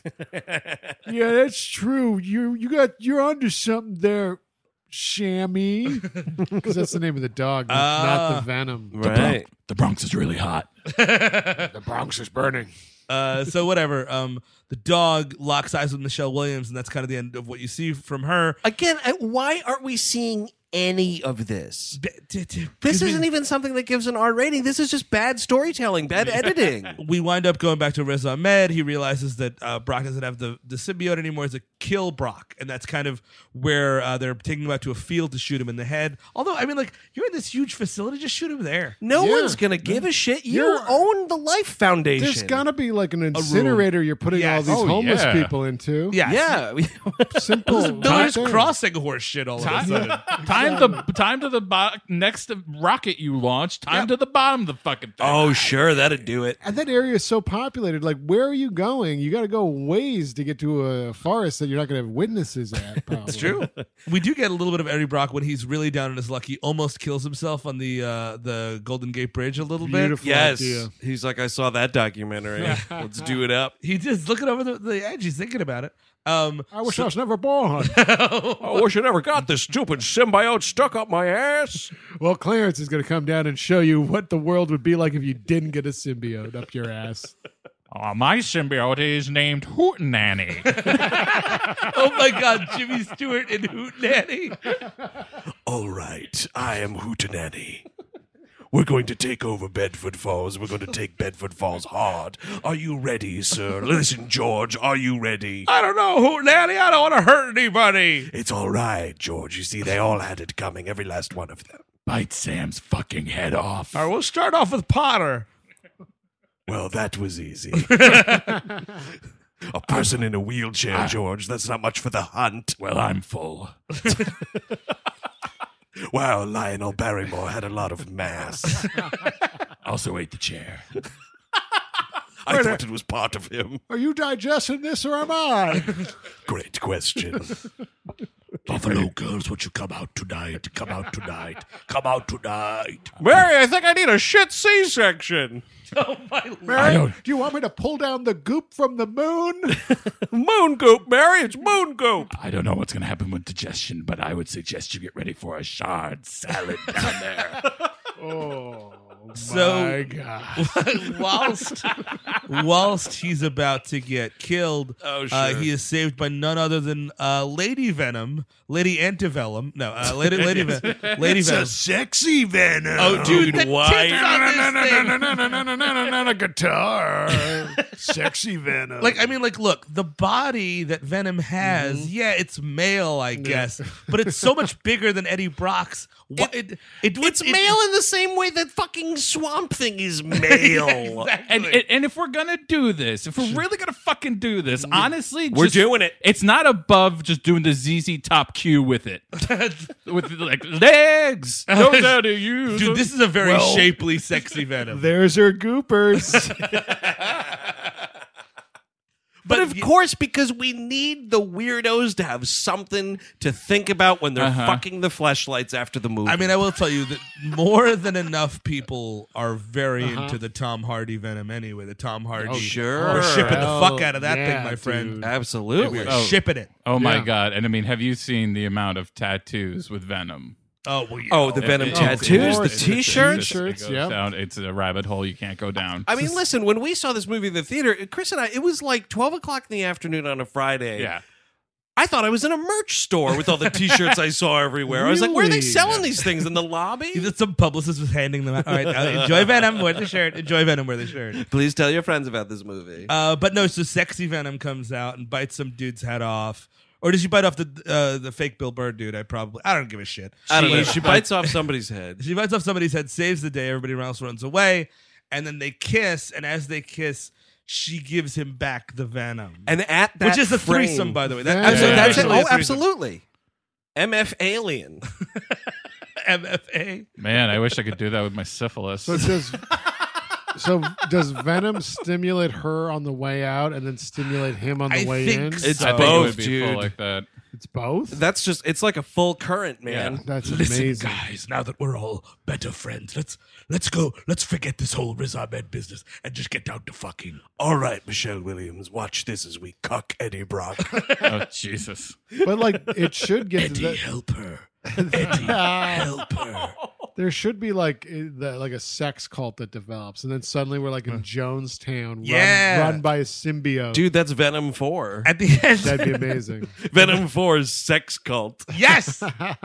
Yeah, that's true. You you got you're onto something there, Shammy. Because that's the name of the dog, not, not the Venom. Right. The Bronx is really hot. The Bronx is burning. Uh, so whatever. Um, the dog locks eyes with Michelle Williams, and that's kind of the end of what you see from her. Again, I- why aren't we seeing any of this? This This isn't even something that gives an R rating. This is just bad storytelling, bad editing. We wind up going back to Riz Ahmed. He realizes that uh, Brock doesn't have the, the symbiote anymore. It's a kill Brock. And that's kind of where uh, they're taking him out to a field to shoot him in the head. Although, I mean, like, you're in this huge facility. Just shoot him there. No Yeah. one's going to give a shit. You You're- own the Life Foundation. There's gotta be like an incinerator you're putting Yes. all these Oh, homeless yeah. people into. Yeah. Yeah. Simple. Village thing. crossing horse shit all of a Time, sudden. time the time to the bo- next rocket you launch. Time to the bottom of the fucking thing. Oh, sure. That'd do it. And that area is so populated. Like, where are you going? You got to go ways to get to a forest that you're not going to have witnesses at. Probably. It's true. We do get a little bit of Eddie Brock when he's really down on his luck. He almost kills himself on the uh, the Golden Gate Bridge a little bit. Beautiful Yes. idea. He's like, I saw that documentary. Let's do it up. He just looking over the, the edge. He's thinking about it. Um, I wish I was never born. I wish I never got this stupid symbiote stuck up my ass. Well, Clarence is going to come down and show you what the world would be like if you didn't get a symbiote up your ass. Oh, my symbiote is named Hootenanny. oh my God, Jimmy Stewart and Hootenanny. All right, I am Hootenanny. We're going to take over Bedford Falls. We're going to take Bedford Falls hard. Are you ready, sir? Listen, George, are you ready? I don't know, Hootenanny. I don't want to hurt anybody. It's all right, George. You see, they all had it coming, every last one of them. Bite Sam's fucking head off. All right, we'll start off with Potter. Well, that was easy. A person in a wheelchair, George. That's not much for the hunt. Well, I'm full. Wow, Lionel Barrymore had a lot of mass. Also ate the chair. I thought it was part of him. Are you digesting this or am I? Great question. Buffalo girls, would you come out tonight? Come out tonight. Come out tonight. Mary, I think I need a shit C-section. Oh my Mary, don't- do you want me to pull down the goop from the moon? Moon goop, Mary. It's moon goop. I don't know what's going to happen with digestion, but I would suggest you get ready for a shard salad down there. Oh, So- my God. whilst whilst he's about to get killed, Oh, uh, sure. he is saved by none other than uh, Lady Venom, Lady Antevellum. No, uh, Lady Lady Ven- Lady It's Venom. a sexy Venom. Oh, dude, Dude, the why- tits on this thing. no, no, no, no, no, no, no, no, guitar. Sexy Venom. Like, I mean, like, look, the body that Venom has, yeah, it's male, I guess, but it's so much bigger than Eddie Brock's. What, it, it, It's it- male in the same way that fucking Swamp Thing is male. And, and and if we're gonna do this, if we're really gonna fucking do this, honestly, We're just- doing it. It's not above just doing the Z Z Top Q with it, with like legs. Know how to use. Dude, this is a very Well- shapely, sexy Venom. There's her goopers. But, But of y- course, because we need the weirdos to have something to think about when they're Uh-huh. fucking the fleshlights after the movie. I mean, I will tell you that more than enough people are very into the Tom Hardy Venom anyway. The Tom Hardy. Oh, sure. We're shipping the Hell, fuck out of that yeah, thing, my friend. dude. absolutely. We're Oh. shipping it. Oh my Yeah. god! And I mean, have you seen the amount of tattoos with Venom? Oh, well, yeah. Oh, the Venom It- tattoos, it's- the it's- it's- T-shirts. it's- it T-shirts, goes yep. down- It's a rabbit hole you can't go down. I mean, listen, when we saw this movie in the theater, Chris and I, it was like twelve o'clock in the afternoon on a Friday. Yeah. I thought I was in a merch store with all the T-shirts I saw everywhere. I was like, where are they Really? selling these things in the lobby? Either some publicist was handing them out. All right, uh, enjoy Venom, wear the shirt. Enjoy Venom, wear the shirt. Please tell your friends about this movie. Uh, but no, so sexy Venom comes out and bites some dude's head off. Or does she bite off the uh, the fake Bill Burr dude? I probably I don't give a shit. I don't know. She- She bites off somebody's head. She bites off somebody's head, saves the day. Everybody else runs away, and then they kiss. And as they kiss, she gives him back the venom, And at that which is a frame- threesome, by the way. That, Yeah. Absolutely. that's That's it. officially a Oh, threesome. absolutely. M F Alien. M F A. Man, I wish I could do that with my syphilis. So does so does Venom stimulate her on the way out and then stimulate him on the I way think in? so. It's I think both, it would be dude. full like that. It's both. That's just, it's like a full current, man. That's Listen, amazing. guys, now that we're all better friends, let's let's go. Let's forget this whole Riz Ahmed business and just get down to fucking. All right, Michelle Williams, watch this as we cuck Eddie Brock. Oh Jesus! But like, it should get to Eddie, that. help her. Eddie, help her. There should be like i- the, like a sex cult that develops, and then suddenly we're like in Jonestown, run, Yeah. run by a symbiote. Dude, that's Venom four. At the end. That'd be amazing. Venom four's sex cult. Yes.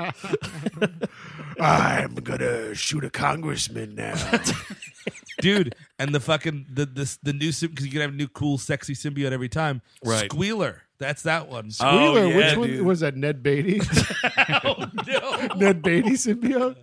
I'm gonna shoot a congressman now. Dude, and the fucking the this the new because you can have a new cool sexy symbiote every time. Right. Squealer, that's that one. Oh, Wheeler, yeah, which one dude. was that? Ned Beatty. Oh no, Ned Beatty symbiote.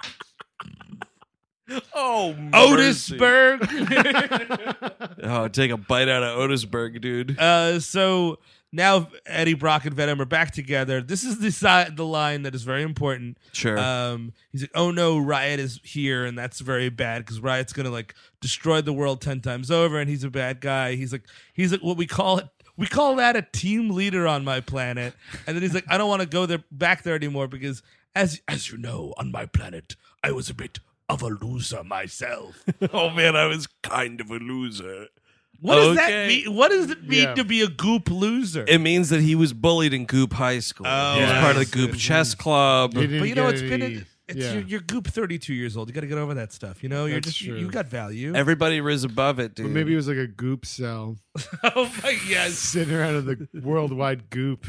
Oh, mercy. Otisburg. Oh, take a bite out of Otisburg, dude. uh, so now Eddie Brock and Venom are back together. This is the side the line that is very important. Sure. Um, he's like, "Oh no, Riot is here, and that's very bad because Riot's gonna like destroy the world ten times over, and he's a bad guy." He's like, he's like, what we call it. We call that a team leader on my planet. And then he's like, I don't want to go there back there anymore because as As you know, on my planet, I was a bit of a loser myself. Oh man, I was kind of a loser. what does that Okay. mean? What does it mean Yeah. to be a goop loser? It means that he was bullied in Goop High School. Oh, he was yeah. part of the Goop Chess Club. He didn't but you know, get it's been any- in, it's yeah. you're, you're goop thirty-two years old. You got to get over that stuff. You know, you're That's just you, true. you've got value. Everybody was above it, dude. But maybe it was like a goop cell oh my yes. sitting around in the worldwide goop.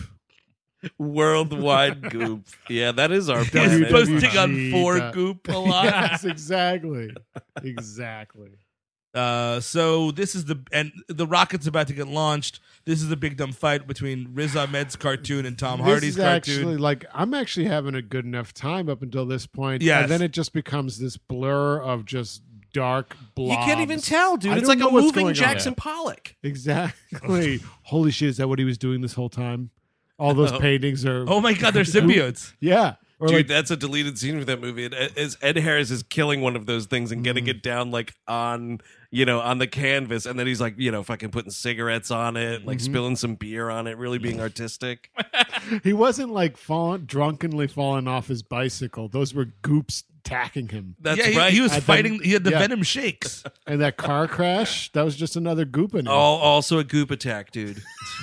Worldwide Goop. Yeah, that is our He's planet. W- posting on G, four uh, goop a lot. Yes, exactly. Exactly. Uh, so this is the and the rocket's about to get launched. This is the big dumb fight between Riz Ahmed's cartoon and Tom This Hardy's is cartoon. actually like I'm actually having a good enough time up until this point. Yes. And then it just becomes this blur of just dark You blobs. can't even tell, dude. I It's don't like a know what's moving going on. Jackson Pollock. Exactly. Holy shit, is that what he was doing this whole time? All those paintings are Oh my god, they're symbiotes. yeah. Or Dude, like that's a deleted scene for that movie. It, as Ed Harris is killing one of those things and Mm. getting it down like on, you know, on the canvas, and then he's like, you know, fucking putting cigarettes on it, like Mm-hmm. spilling some beer on it, really being artistic. he wasn't like falling drunkenly falling off his bicycle. Those were goops attacking him. That's yeah, he, right. he was I think- fighting. He had the yeah. venom shakes. And that car crash, that was just another goop in it. All, also a goop attack, dude.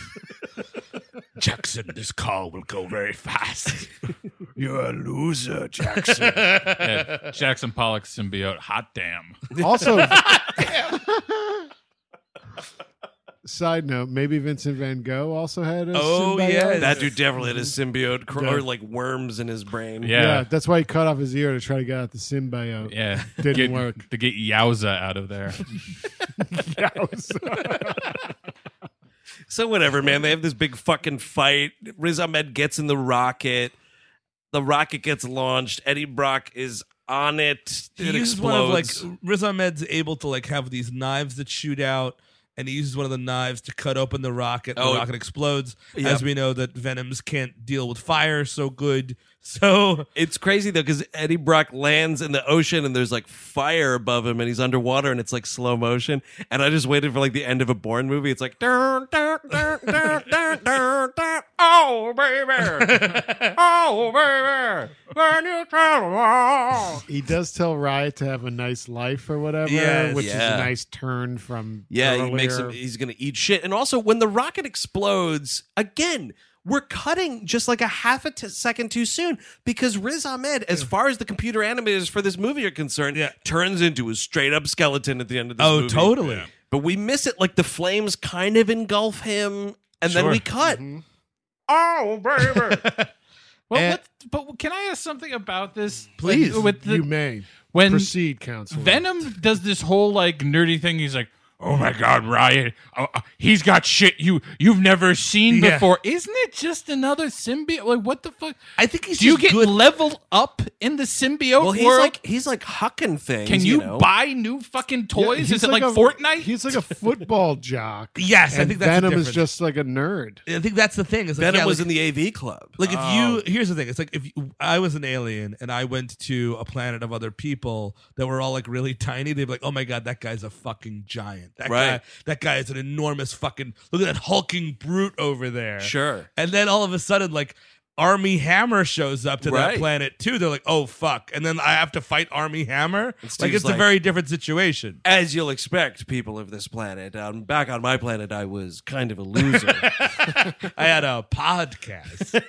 Jackson, this car will go very fast. You're a loser, Jackson. Yeah, Jackson Pollock symbiote. Hot damn. Also, side note, maybe Vincent Van Gogh also had a Oh, symbiote. yes. That dude definitely had a symbiote cr- Yeah. or like worms in his brain. Yeah. Yeah, that's why he cut off his ear to try to get out the symbiote. Yeah. Didn't Get- work. To get Yowza out of there. So whatever, man. They have this big fucking fight. Riz Ahmed gets in the rocket. The rocket gets launched. Eddie Brock is on it. He It uses one of like explodes. Riz Ahmed's able to like have these knives that shoot out, and he uses one of the knives to cut open the rocket. Oh. The rocket explodes. Yep. As we know that Venoms can't deal with fire so good. So It's crazy though because Eddie Brock lands in the ocean and there's like fire above him and he's underwater and it's like slow motion. And I just waited for like the end of a Bourne movie. It's like, dun, dun, dun, dun, dun, dun, dun. Oh baby, oh baby, when you tell me. He does tell Riot to have a nice life or whatever, Yes. which is Yeah. a nice turn from Yeah, earlier. he makes him. He's gonna eat shit. And also, when the rocket explodes again, we're cutting just like a half a t- second too soon because Riz Ahmed, as far as the computer animators for this movie are concerned, Yeah. turns into a straight up skeleton at the end of this oh, movie. totally. But we miss it. Like the flames kind of engulf him, and then Sure. we cut. Mm-hmm. Oh baby! Well, And- what, but can I ask something about this? Please. Like, with the, you may when proceed, counsel. Venom does this whole like nerdy thing. He's like, oh my God, Ryan, uh, uh, he's got shit you you've never seen Yeah. before. Isn't it just another symbiote? Like, what the fuck? I think he's Do you just get good. leveled up in the symbiote Well, he's world? like he's like hucking things. Can you, know? buy new fucking toys? He's Is it like, a, Fortnite? He's like a football jock. Yes, I and think that's the Venom is difference. just like a nerd. I think that's the thing. Is like, Venom yeah, was like, in the A V club. Like if you here's the thing, it's like if you, I was an alien and I went to a planet of other people that were all like really tiny, they'd be like, "Oh my God, that guy's a fucking giant. That Right. guy, that guy is an enormous fucking look at that hulking brute over there." Sure. And then all of a sudden, like Army Hammer shows up to Right. that planet too. They're like, "Oh fuck!" And then I have to fight Army Hammer. Steve's Like it's like- a very different situation. As you'll expect, people of this planet. Um, back on my planet, I was kind of a loser. I had a podcast.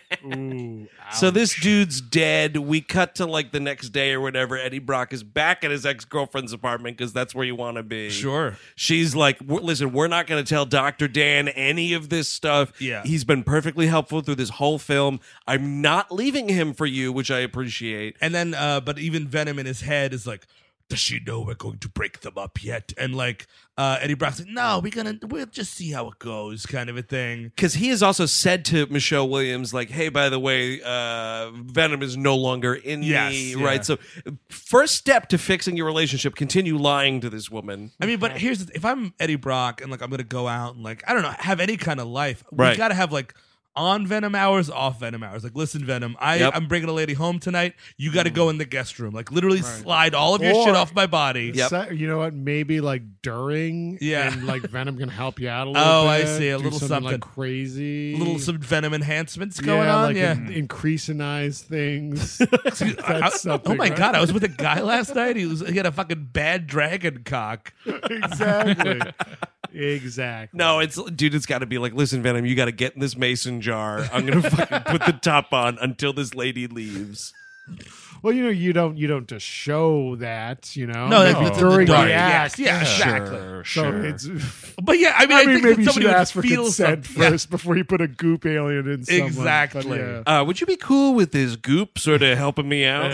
So this dude's dead. We cut to like the next day or whatever. Eddie Brock is back at his ex girlfriend's apartment because that's where you want to be. Sure. She's like, "W- listen, we're not going to tell Doctor Dan any of this stuff. Yeah. He's been perfectly helpful through this whole film. I'm not leaving him for you, which I appreciate. And then, uh, but even Venom in his head is like, does she know we're going to break them up yet? And like, uh, Eddie Brock's like, no, we're gonna, we'll just see how it goes, kind of a thing. Because he has also said to Michelle Williams, like, hey, by the way, uh, Venom is no longer in Yes, me, yeah. right? So, first step to fixing your relationship, continue lying to this woman. I mean, but here's the, if I'm Eddie Brock and like I'm gonna go out and like I don't know have any kind of life, Right. we gotta have like on Venom hours, off Venom hours. Like, listen, Venom, I Yep. I'm bringing a lady home tonight. You got to go in the guest room. Like, literally slide all of your Or- shit off my body. Yep. So- you know what? Maybe like during, Yeah. and like Venom can help you out a little Oh, bit. I see. A do little something, like something. crazy, Little some Venom enhancements going yeah, on. like yeah. in- increasinize things. I- That's something. oh my right? god! I was with a guy last night. He was he had a fucking bad dragon cock. exactly, exactly. No, it's dude. It's got to be like, listen, Venom, you got to get in this mason jar. I'm gonna fucking put the top on until this lady leaves. Well, you know, you don't you don't just show that, you know. No, maybe that's in during the dark. the Yes, act. yeah, exactly. Sure, So sure. it's. But yeah, I mean, I, I mean, think maybe that you somebody should would ask for feel consent something. Yeah. first before you put a goop alien in someone. Exactly. But yeah. Uh, would you be cool with this goop sort of helping me out?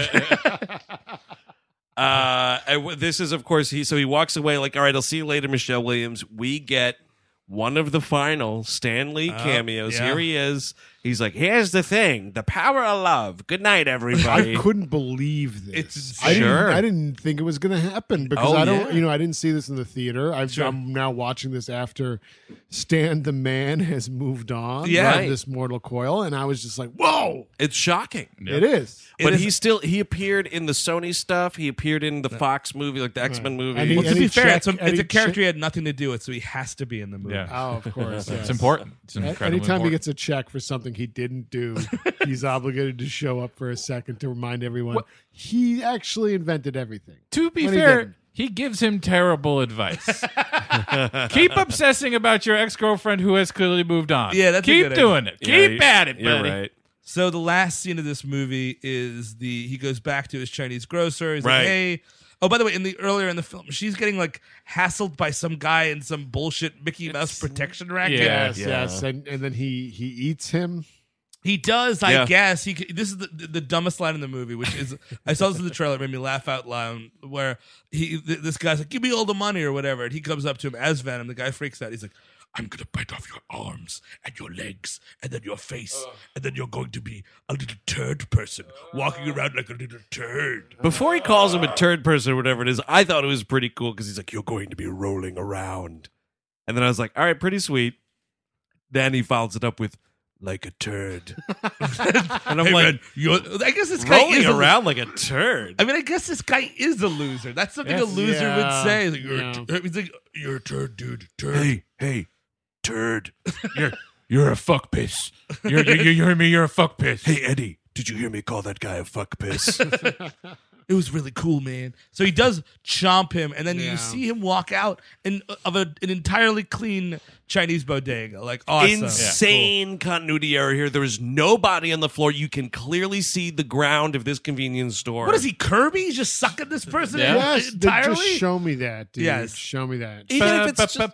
uh, and w- this is, of course, he. So he walks away like, all right, I'll see you later, Michelle Williams. We get one of the final Stan Lee cameos. yeah. Here he is. He's like, here's the thing, the power of love. Good night, everybody. I couldn't believe this. It's I didn't, Sure. I didn't think it was going to happen because Oh, I don't, yeah. you know, I didn't see this in the theater. I've, Sure. I'm now watching this after Stan the Man has moved on Yeah. from Right. this Mortal Coil, and I was just like, whoa, It's shocking. it is. But is- he still he appeared in the Sony stuff. He appeared in the Fox movie, like the X Men movie. And he- Well, to and be fair, check- it's a, and it's he a character check- he had nothing to do with, so he has to be in the movie. Yeah. Oh, of course. It's yes. important. It's A- incredibly Anytime important. he gets a check for something he didn't do, he's obligated to show up for a second to remind everyone he actually invented everything. To be When he fair, didn't. he gives him terrible advice. Keep obsessing about your ex girlfriend who has clearly moved on. Yeah, that's a keep good doing it. Yeah, Keep at it, You're buddy. right. So the last scene of this movie is the he goes back to his Chinese grocer. He's Right. like, hey. Oh, by the way, in the earlier in the film, she's getting like hassled by some guy in some bullshit Mickey Mouse protection racket. Yeah. Yes, yes, and and then he he eats him. He does, I Yeah. guess. He this is the, the dumbest line in the movie, which is I saw this in the trailer, it made me laugh out loud. Where he th- this guy's like, "Give me all the money" or whatever, and he comes up to him as Venom. The guy freaks out. He's like, I'm gonna bite off your arms and your legs and then your face, and then you're going to be a little turd person walking around like a little turd. Before he calls him a turd person or whatever it is, I thought it was pretty cool because he's like, you're going to be rolling around. And then I was like, all right, pretty sweet. Then he follows it up with, like a turd. and I'm Hey, like, man, you're, I guess this guy rolling is a, around like a turd. I mean, I guess this guy is a loser. That's something a Yes. loser Yeah. would say. He's like, "You're a Yeah. t-" he's like, you're a turd, dude. Turd. Hey, hey, turd. You're you're a fuck piss. You're, you, you hear me? You're a fuck piss. Hey, Eddie, did you hear me call that guy a fuck piss? it was really cool, man. So he does chomp him, and then Yeah. you see him walk out in of a, an entirely clean Chinese bodega. Like awesome, Insane continuity error here. There is nobody on the floor. You can clearly see the ground of this convenience store. What is he, Kirby? He's just sucking this person Yeah. in Yes, th- entirely. just show me that, dude. Yes. Show me that. Even if it's just,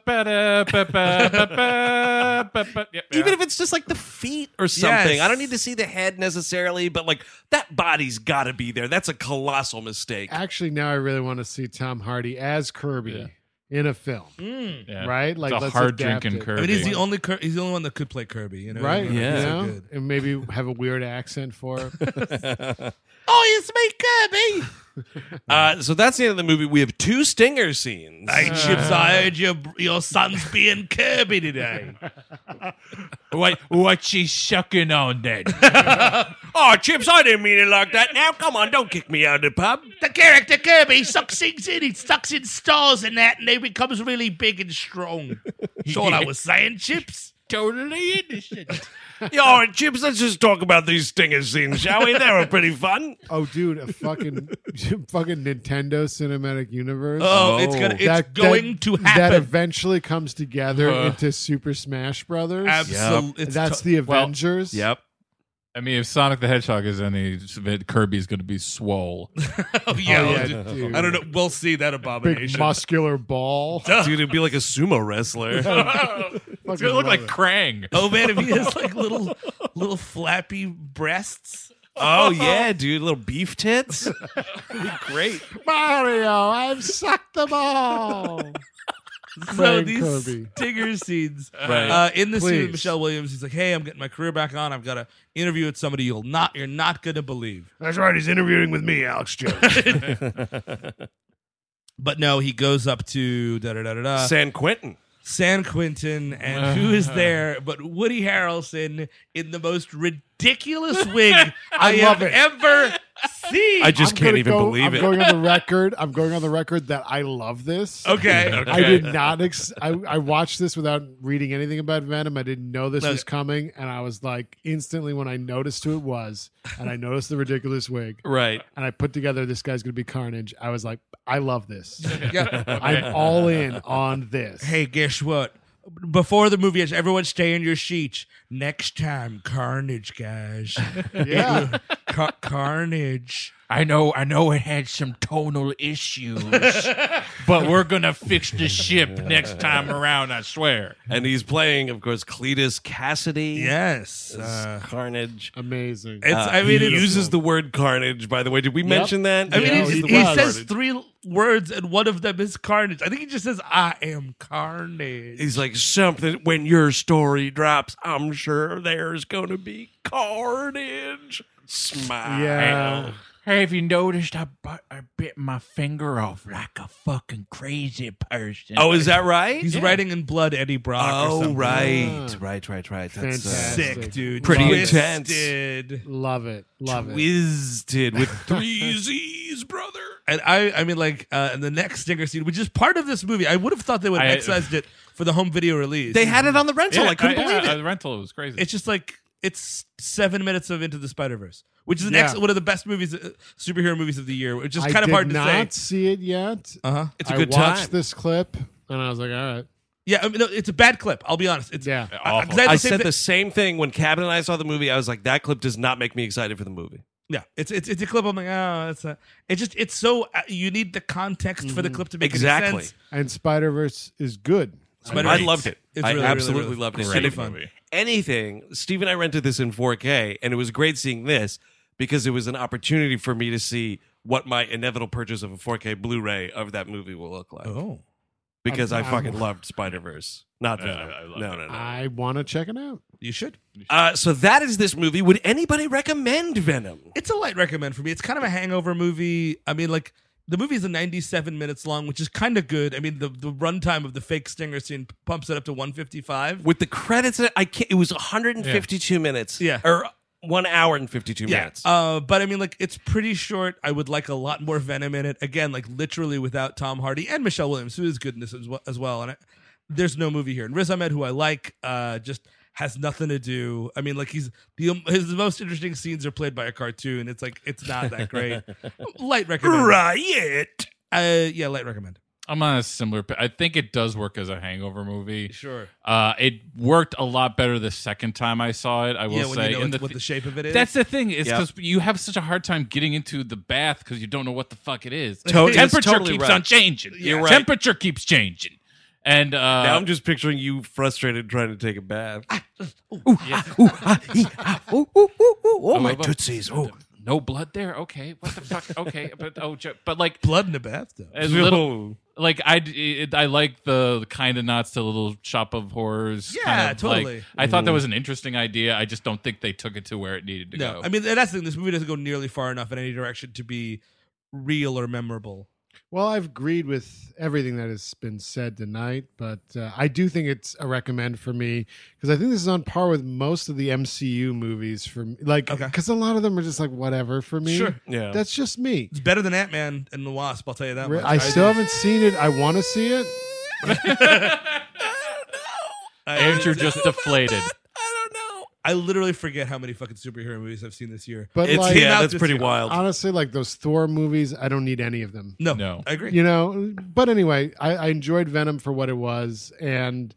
even if it's just like the feet or something. Yes. I don't need to see the head necessarily, but like that body's got to be there. That's a colossal mistake. Actually, now I really want to see Tom Hardy as Kirby. Yeah. in a film, Yeah. right? Like it's a let's hard adapt drinking it. Kirby. I mean, he's the only Kir- he's the only one that could play Kirby. You know, Right? Like, Yeah. so You know? good. And maybe have a weird accent for it. Oh, it's me, Kirby. Uh, so that's the end of the movie. We have two stinger scenes. Hey, Chips, I heard your your son's being Kirby today. what? What's she sucking on then? Oh, Chips, I didn't mean it like that. Now, come on, don't kick me out of the pub. The character Kirby sucks things in. He sucks in stars and that, and he becomes really big and strong. That's all I was saying, Chips. Totally innocent. Yeah, all right, Chips, let's just talk about these stinger scenes, shall we? They were pretty fun. Oh, dude, a fucking fucking Nintendo Cinematic Universe. Oh, it's gonna it's That- going that- to That happen. eventually comes together Uh. into Super Smash Brothers. Absolutely, That's the Well, Avengers. Yep. I mean, if Sonic the Hedgehog is any, Kirby's going to be swole. Oh yeah, Oh, yeah, dude. dude. I don't know. We'll see that Big abomination. muscular ball. Dude, it'd be like a sumo wrestler. It's going to look like Krang. Oh man, if he has like little little flappy breasts. Oh, yeah, dude. Little beef tits. It'd be great. Mario, I've sucked them all. So Frank these Kirby. stinger scenes. Right. Uh, in the scene with Please. Michelle Williams, he's like, "Hey, I'm getting my career back on. I've got to interview with somebody you'll not you're not gonna believe." That's right. He's interviewing with me, Alex Jones. But no, he goes up to da da da da da. San Quentin. San Quentin, and who is there but Woody Harrelson in the most ridiculous wig I, love have it. ever seen. I just I'm can't gonna even go- believe I'm it. going on the record. I'm going on the record that I love this. okay. okay. I did not. Ex- I, I watched this without reading anything about Venom. I didn't know this No. was coming, and I was like, instantly when I noticed who it was, and I noticed the ridiculous wig, Right. and I put together this guy's going to be Carnage. I was like, I love this. Yeah. I'm all in on this. Hey, guess what? Before the movie, everyone stay in your seats. Next time, Carnage, guys. yeah, Car- Carnage. I know, I know it had some tonal issues, but we're going to fix the ship next time around, I swear. And he's playing, of course, Cletus Cassidy. Yes. as Uh, Carnage. amazing. it's. Uh, I mean, he it's, uses the word carnage, by the way. Did we mention that? I mean, Yeah, he, he's the he word says carnage. three words, and one of them is Carnage. I think he just says, "I am Carnage." He's like, something, when your story drops, I'm sure there's going to be carnage. Smile. Yeah. Hey, have you noticed I, bu- I bit my finger off like a fucking crazy person? Oh, is that right? He's writing in blood Eddie Brock. or Oh, something. right. Right, right, right. That's uh, Fantastic. Sick, dude. Pretty Twisted. Love it. Love it. twisted with three Z's, brother. And I, I mean, like, uh, in the next stinger scene, which is part of this movie, I would have thought they would have I- excised it for the home video release. They had it on the rental. I couldn't yeah, believe uh, it. The rental was crazy. It's just like it's seven minutes of Into the Spider Verse, which is an Yeah. ex- one of the best movies, uh, superhero movies of the year, which is I kind of did hard to not say. see it yet. Uh huh. It's a I good watched time. this clip, and I was like, all right. Yeah, I mean, no, it's a bad clip. I'll be honest. It's Yeah. I- 'cause Awful. I, had the I same said thi- the same thing when Cabin and I saw the movie. I was like, that clip does not make me excited for the movie. Yeah, it's it's it's a clip. I'm like, oh, it's a. It's just it's so uh, you need the context for the clip to make any Exactly. sense. And Spider Verse is good. Spider-Man. I loved it. It's I really, really, absolutely really loved it. great And if movie. anything, Steve and I rented this in four K, and it was great seeing this because it was an opportunity for me to see what my inevitable purchase of a four K Blu-ray of that movie will look like. Oh, Because I'm- I fucking loved Spider-Verse. Not Yeah, Venom. I- I love no, it. no, no. I want to check it out. you should. Uh, so that is this movie. Would anybody recommend Venom? It's a light recommend for me. It's kind of a hangover movie. I mean, like the movie is a ninety-seven minutes long, which is kind of good. I mean, the the runtime of the fake stinger scene pumps it up to one fifty-five. With the credits, in it, I can't, it was one hundred fifty-two minutes. Yeah. Or one hour and fifty-two minutes. Uh, but I mean, like it's pretty short. I would like a lot more Venom in it. Again, like literally without Tom Hardy and Michelle Williams, who is good in this as well. As well. And I, there's no movie here. And Riz Ahmed, who I like, uh, just has nothing to do. I mean, like he's the his most interesting scenes are played by a cartoon. It's like it's not that great. Light recommend. Riot. Uh, yeah, light recommend. I'm on a similar. pa- I think it does work as a hangover movie. Sure. Uh, it worked a lot better the second time I saw it. I will Yeah, when say. you know In what, the what th- the shape of it is. That's the thing. Is Yep. because you have such a hard time getting into the bath because you don't know what the fuck it is. To- it's Temperature totally keeps right. on changing. You're right. Temperature keeps changing. And uh, Now I'm just picturing you frustrated trying to take a bath. oh, my but- tootsies. Oh. no blood there. Okay, what the fuck? Okay, but oh, ju- but like blood in the bathtub. a little, like I, it, I like the kind of nods to Little Shop of Horrors. Yeah, kind of, like, totally. I thought that was an interesting idea. I just don't think they took it to where it needed to No, go. I mean that's the thing. This movie doesn't go nearly far enough in any direction to be real or memorable. Well, I've agreed with everything that has been said tonight, but uh, I do think it's a recommend for me because I think this is on par with most of the M C U movies for me. Like, Okay. because a lot of them are just like whatever for me. Sure. Yeah. That's just me. It's better than Ant-Man and the Wasp. I'll tell you that much. I still haven't seen it. I want to see it. Andrew just deflated. I literally forget how many fucking superhero movies I've seen this year. But It's, like, yeah, out that's this pretty year. wild. honestly, like those Thor movies, I don't need any of them. No, No. I agree. You know, but anyway, I, I enjoyed Venom for what it was, and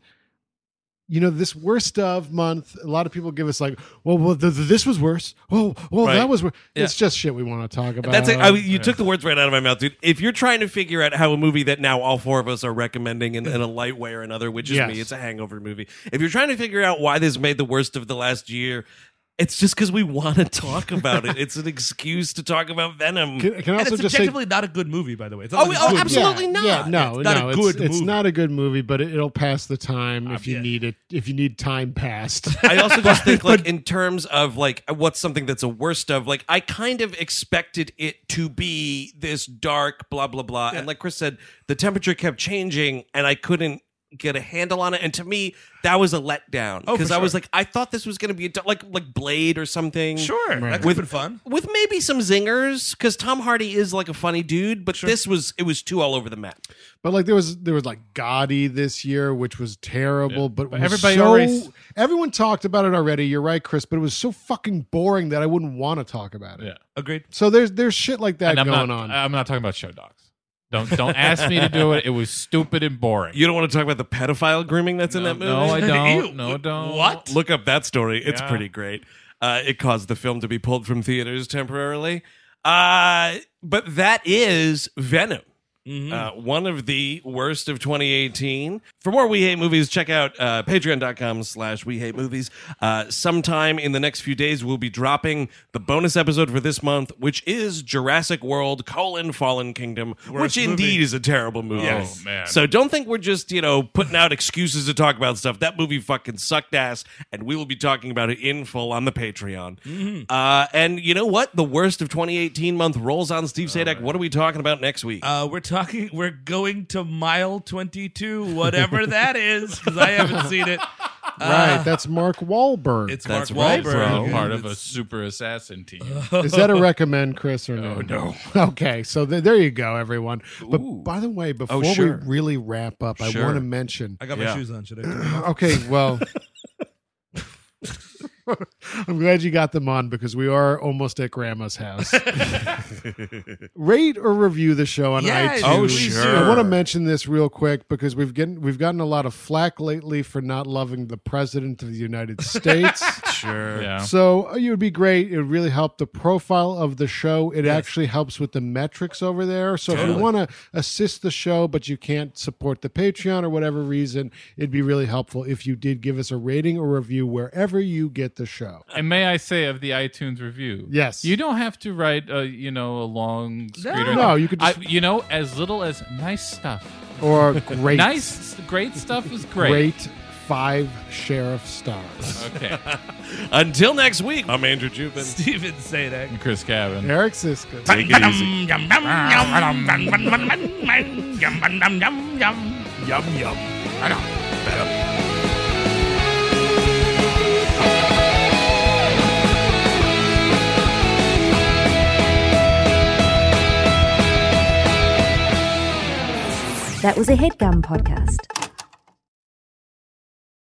you know, this worst of month, a lot of people give us like, well, well, th- th- this was worse. Oh, well, Right. that was worse. Yeah. It's just shit we want to talk about. That's it. I, you took the words right out of my mouth, dude. If you're trying to figure out how a movie that now all four of us are recommending in, in a light way or another, which is Yes. me, it's a hangover movie. If you're trying to figure out why this made the worst of the last year, it's just because we want to talk about it. It's an excuse to talk about Venom. Can, can I And also it's just say, objectively not a good movie, by the way. It's Oh, not like oh, a good absolutely. movie. yeah, not. Yeah, no, It's not no, a good it's, it's movie. not a good movie, but it, it'll pass the time if you yeah. need it. If you need time passed. I also just think, like, in terms of like what's something that's a worst of, like, I kind of expected it to be this dark, blah blah blah, and like Chris said, the temperature kept changing, and I couldn't get a handle on it. And to me, that was a letdown Oh, for because I was sure. like, I thought this was going to be a, dar- like like Blade or something. Sure, that could With- have been fun. With maybe some zingers, because Tom Hardy is like a funny dude, but this was it was too all over the map. But like there was there was like Gotti this year, which was terrible. But, But was everybody so, already- everyone talked about it already. You're right, Chris. But it was so fucking boring that I wouldn't want to talk about it. Yeah. Agreed. So there's there's shit like that And I'm going not, on. I'm not talking about show dogs. Don't don't ask me to do it. It was stupid and boring. You don't want to talk about the pedophile grooming that's in no, that movie? no, I Ew. don't. No, don't. What? Look up that story. It's Yeah. pretty great. Uh, it caused the film to be pulled from theaters temporarily. Uh, but that is Venom. Mm-hmm. Uh, one of the worst of twenty eighteen. For more We Hate Movies, check out uh, patreon.com slash We Hate Movies. Uh, sometime in the next few days, we'll be dropping the bonus episode for this month, which is Jurassic World, colon, Fallen Kingdom, Worst which movie. indeed is a terrible movie. Yes. Oh, man. So don't think we're just, you know, putting out excuses to talk about stuff. That movie fucking sucked ass, and we will be talking about it in full on the Patreon. Mm-hmm. Uh, and you know what? The worst of twenty eighteen month rolls on. Steve Sadek, what are we talking about next week? Uh, we're talking. We're going to mile twenty-two, whatever that is, because I haven't seen it. right. That's Mark Wahlberg. It's That's Mark right, Wahlberg. bro. Part of a It's- super assassin team. Is that a recommend, Chris, or no? Oh, no. Okay, so th- there you go, everyone. But by the way, before sure. we really wrap up, I Sure. want to mention. I got my Yeah. shoes on. Should I? Take them off? Okay, well, I'm glad you got them on because we are almost at Grandma's house. Rate or review the show on Yeah, iTunes. Oh, please sure. do. I want to mention this real quick because we've gotten we've gotten a lot of flack lately for not loving the president of the United States. Sure. Yeah. So uh, it would be great. It would really help the profile of the show. It actually helps with the metrics over there. So if you want to assist the show, but you can't support the Patreon or whatever reason, it'd be really helpful if you did give us a rating or review wherever you get the show. And may I say of the iTunes review? Yes. You don't have to write, a, you know, a long screed or No, you could just- I, you know, as little as nice stuff. Or great, Nice, great stuff is great. great five sheriff stars. Okay. Until next week, I'm Andrew Jubin. Steven Sadek. And Chris Cabin. Eric Siska. Take it easy. Yum yum. That was a HeadGum podcast.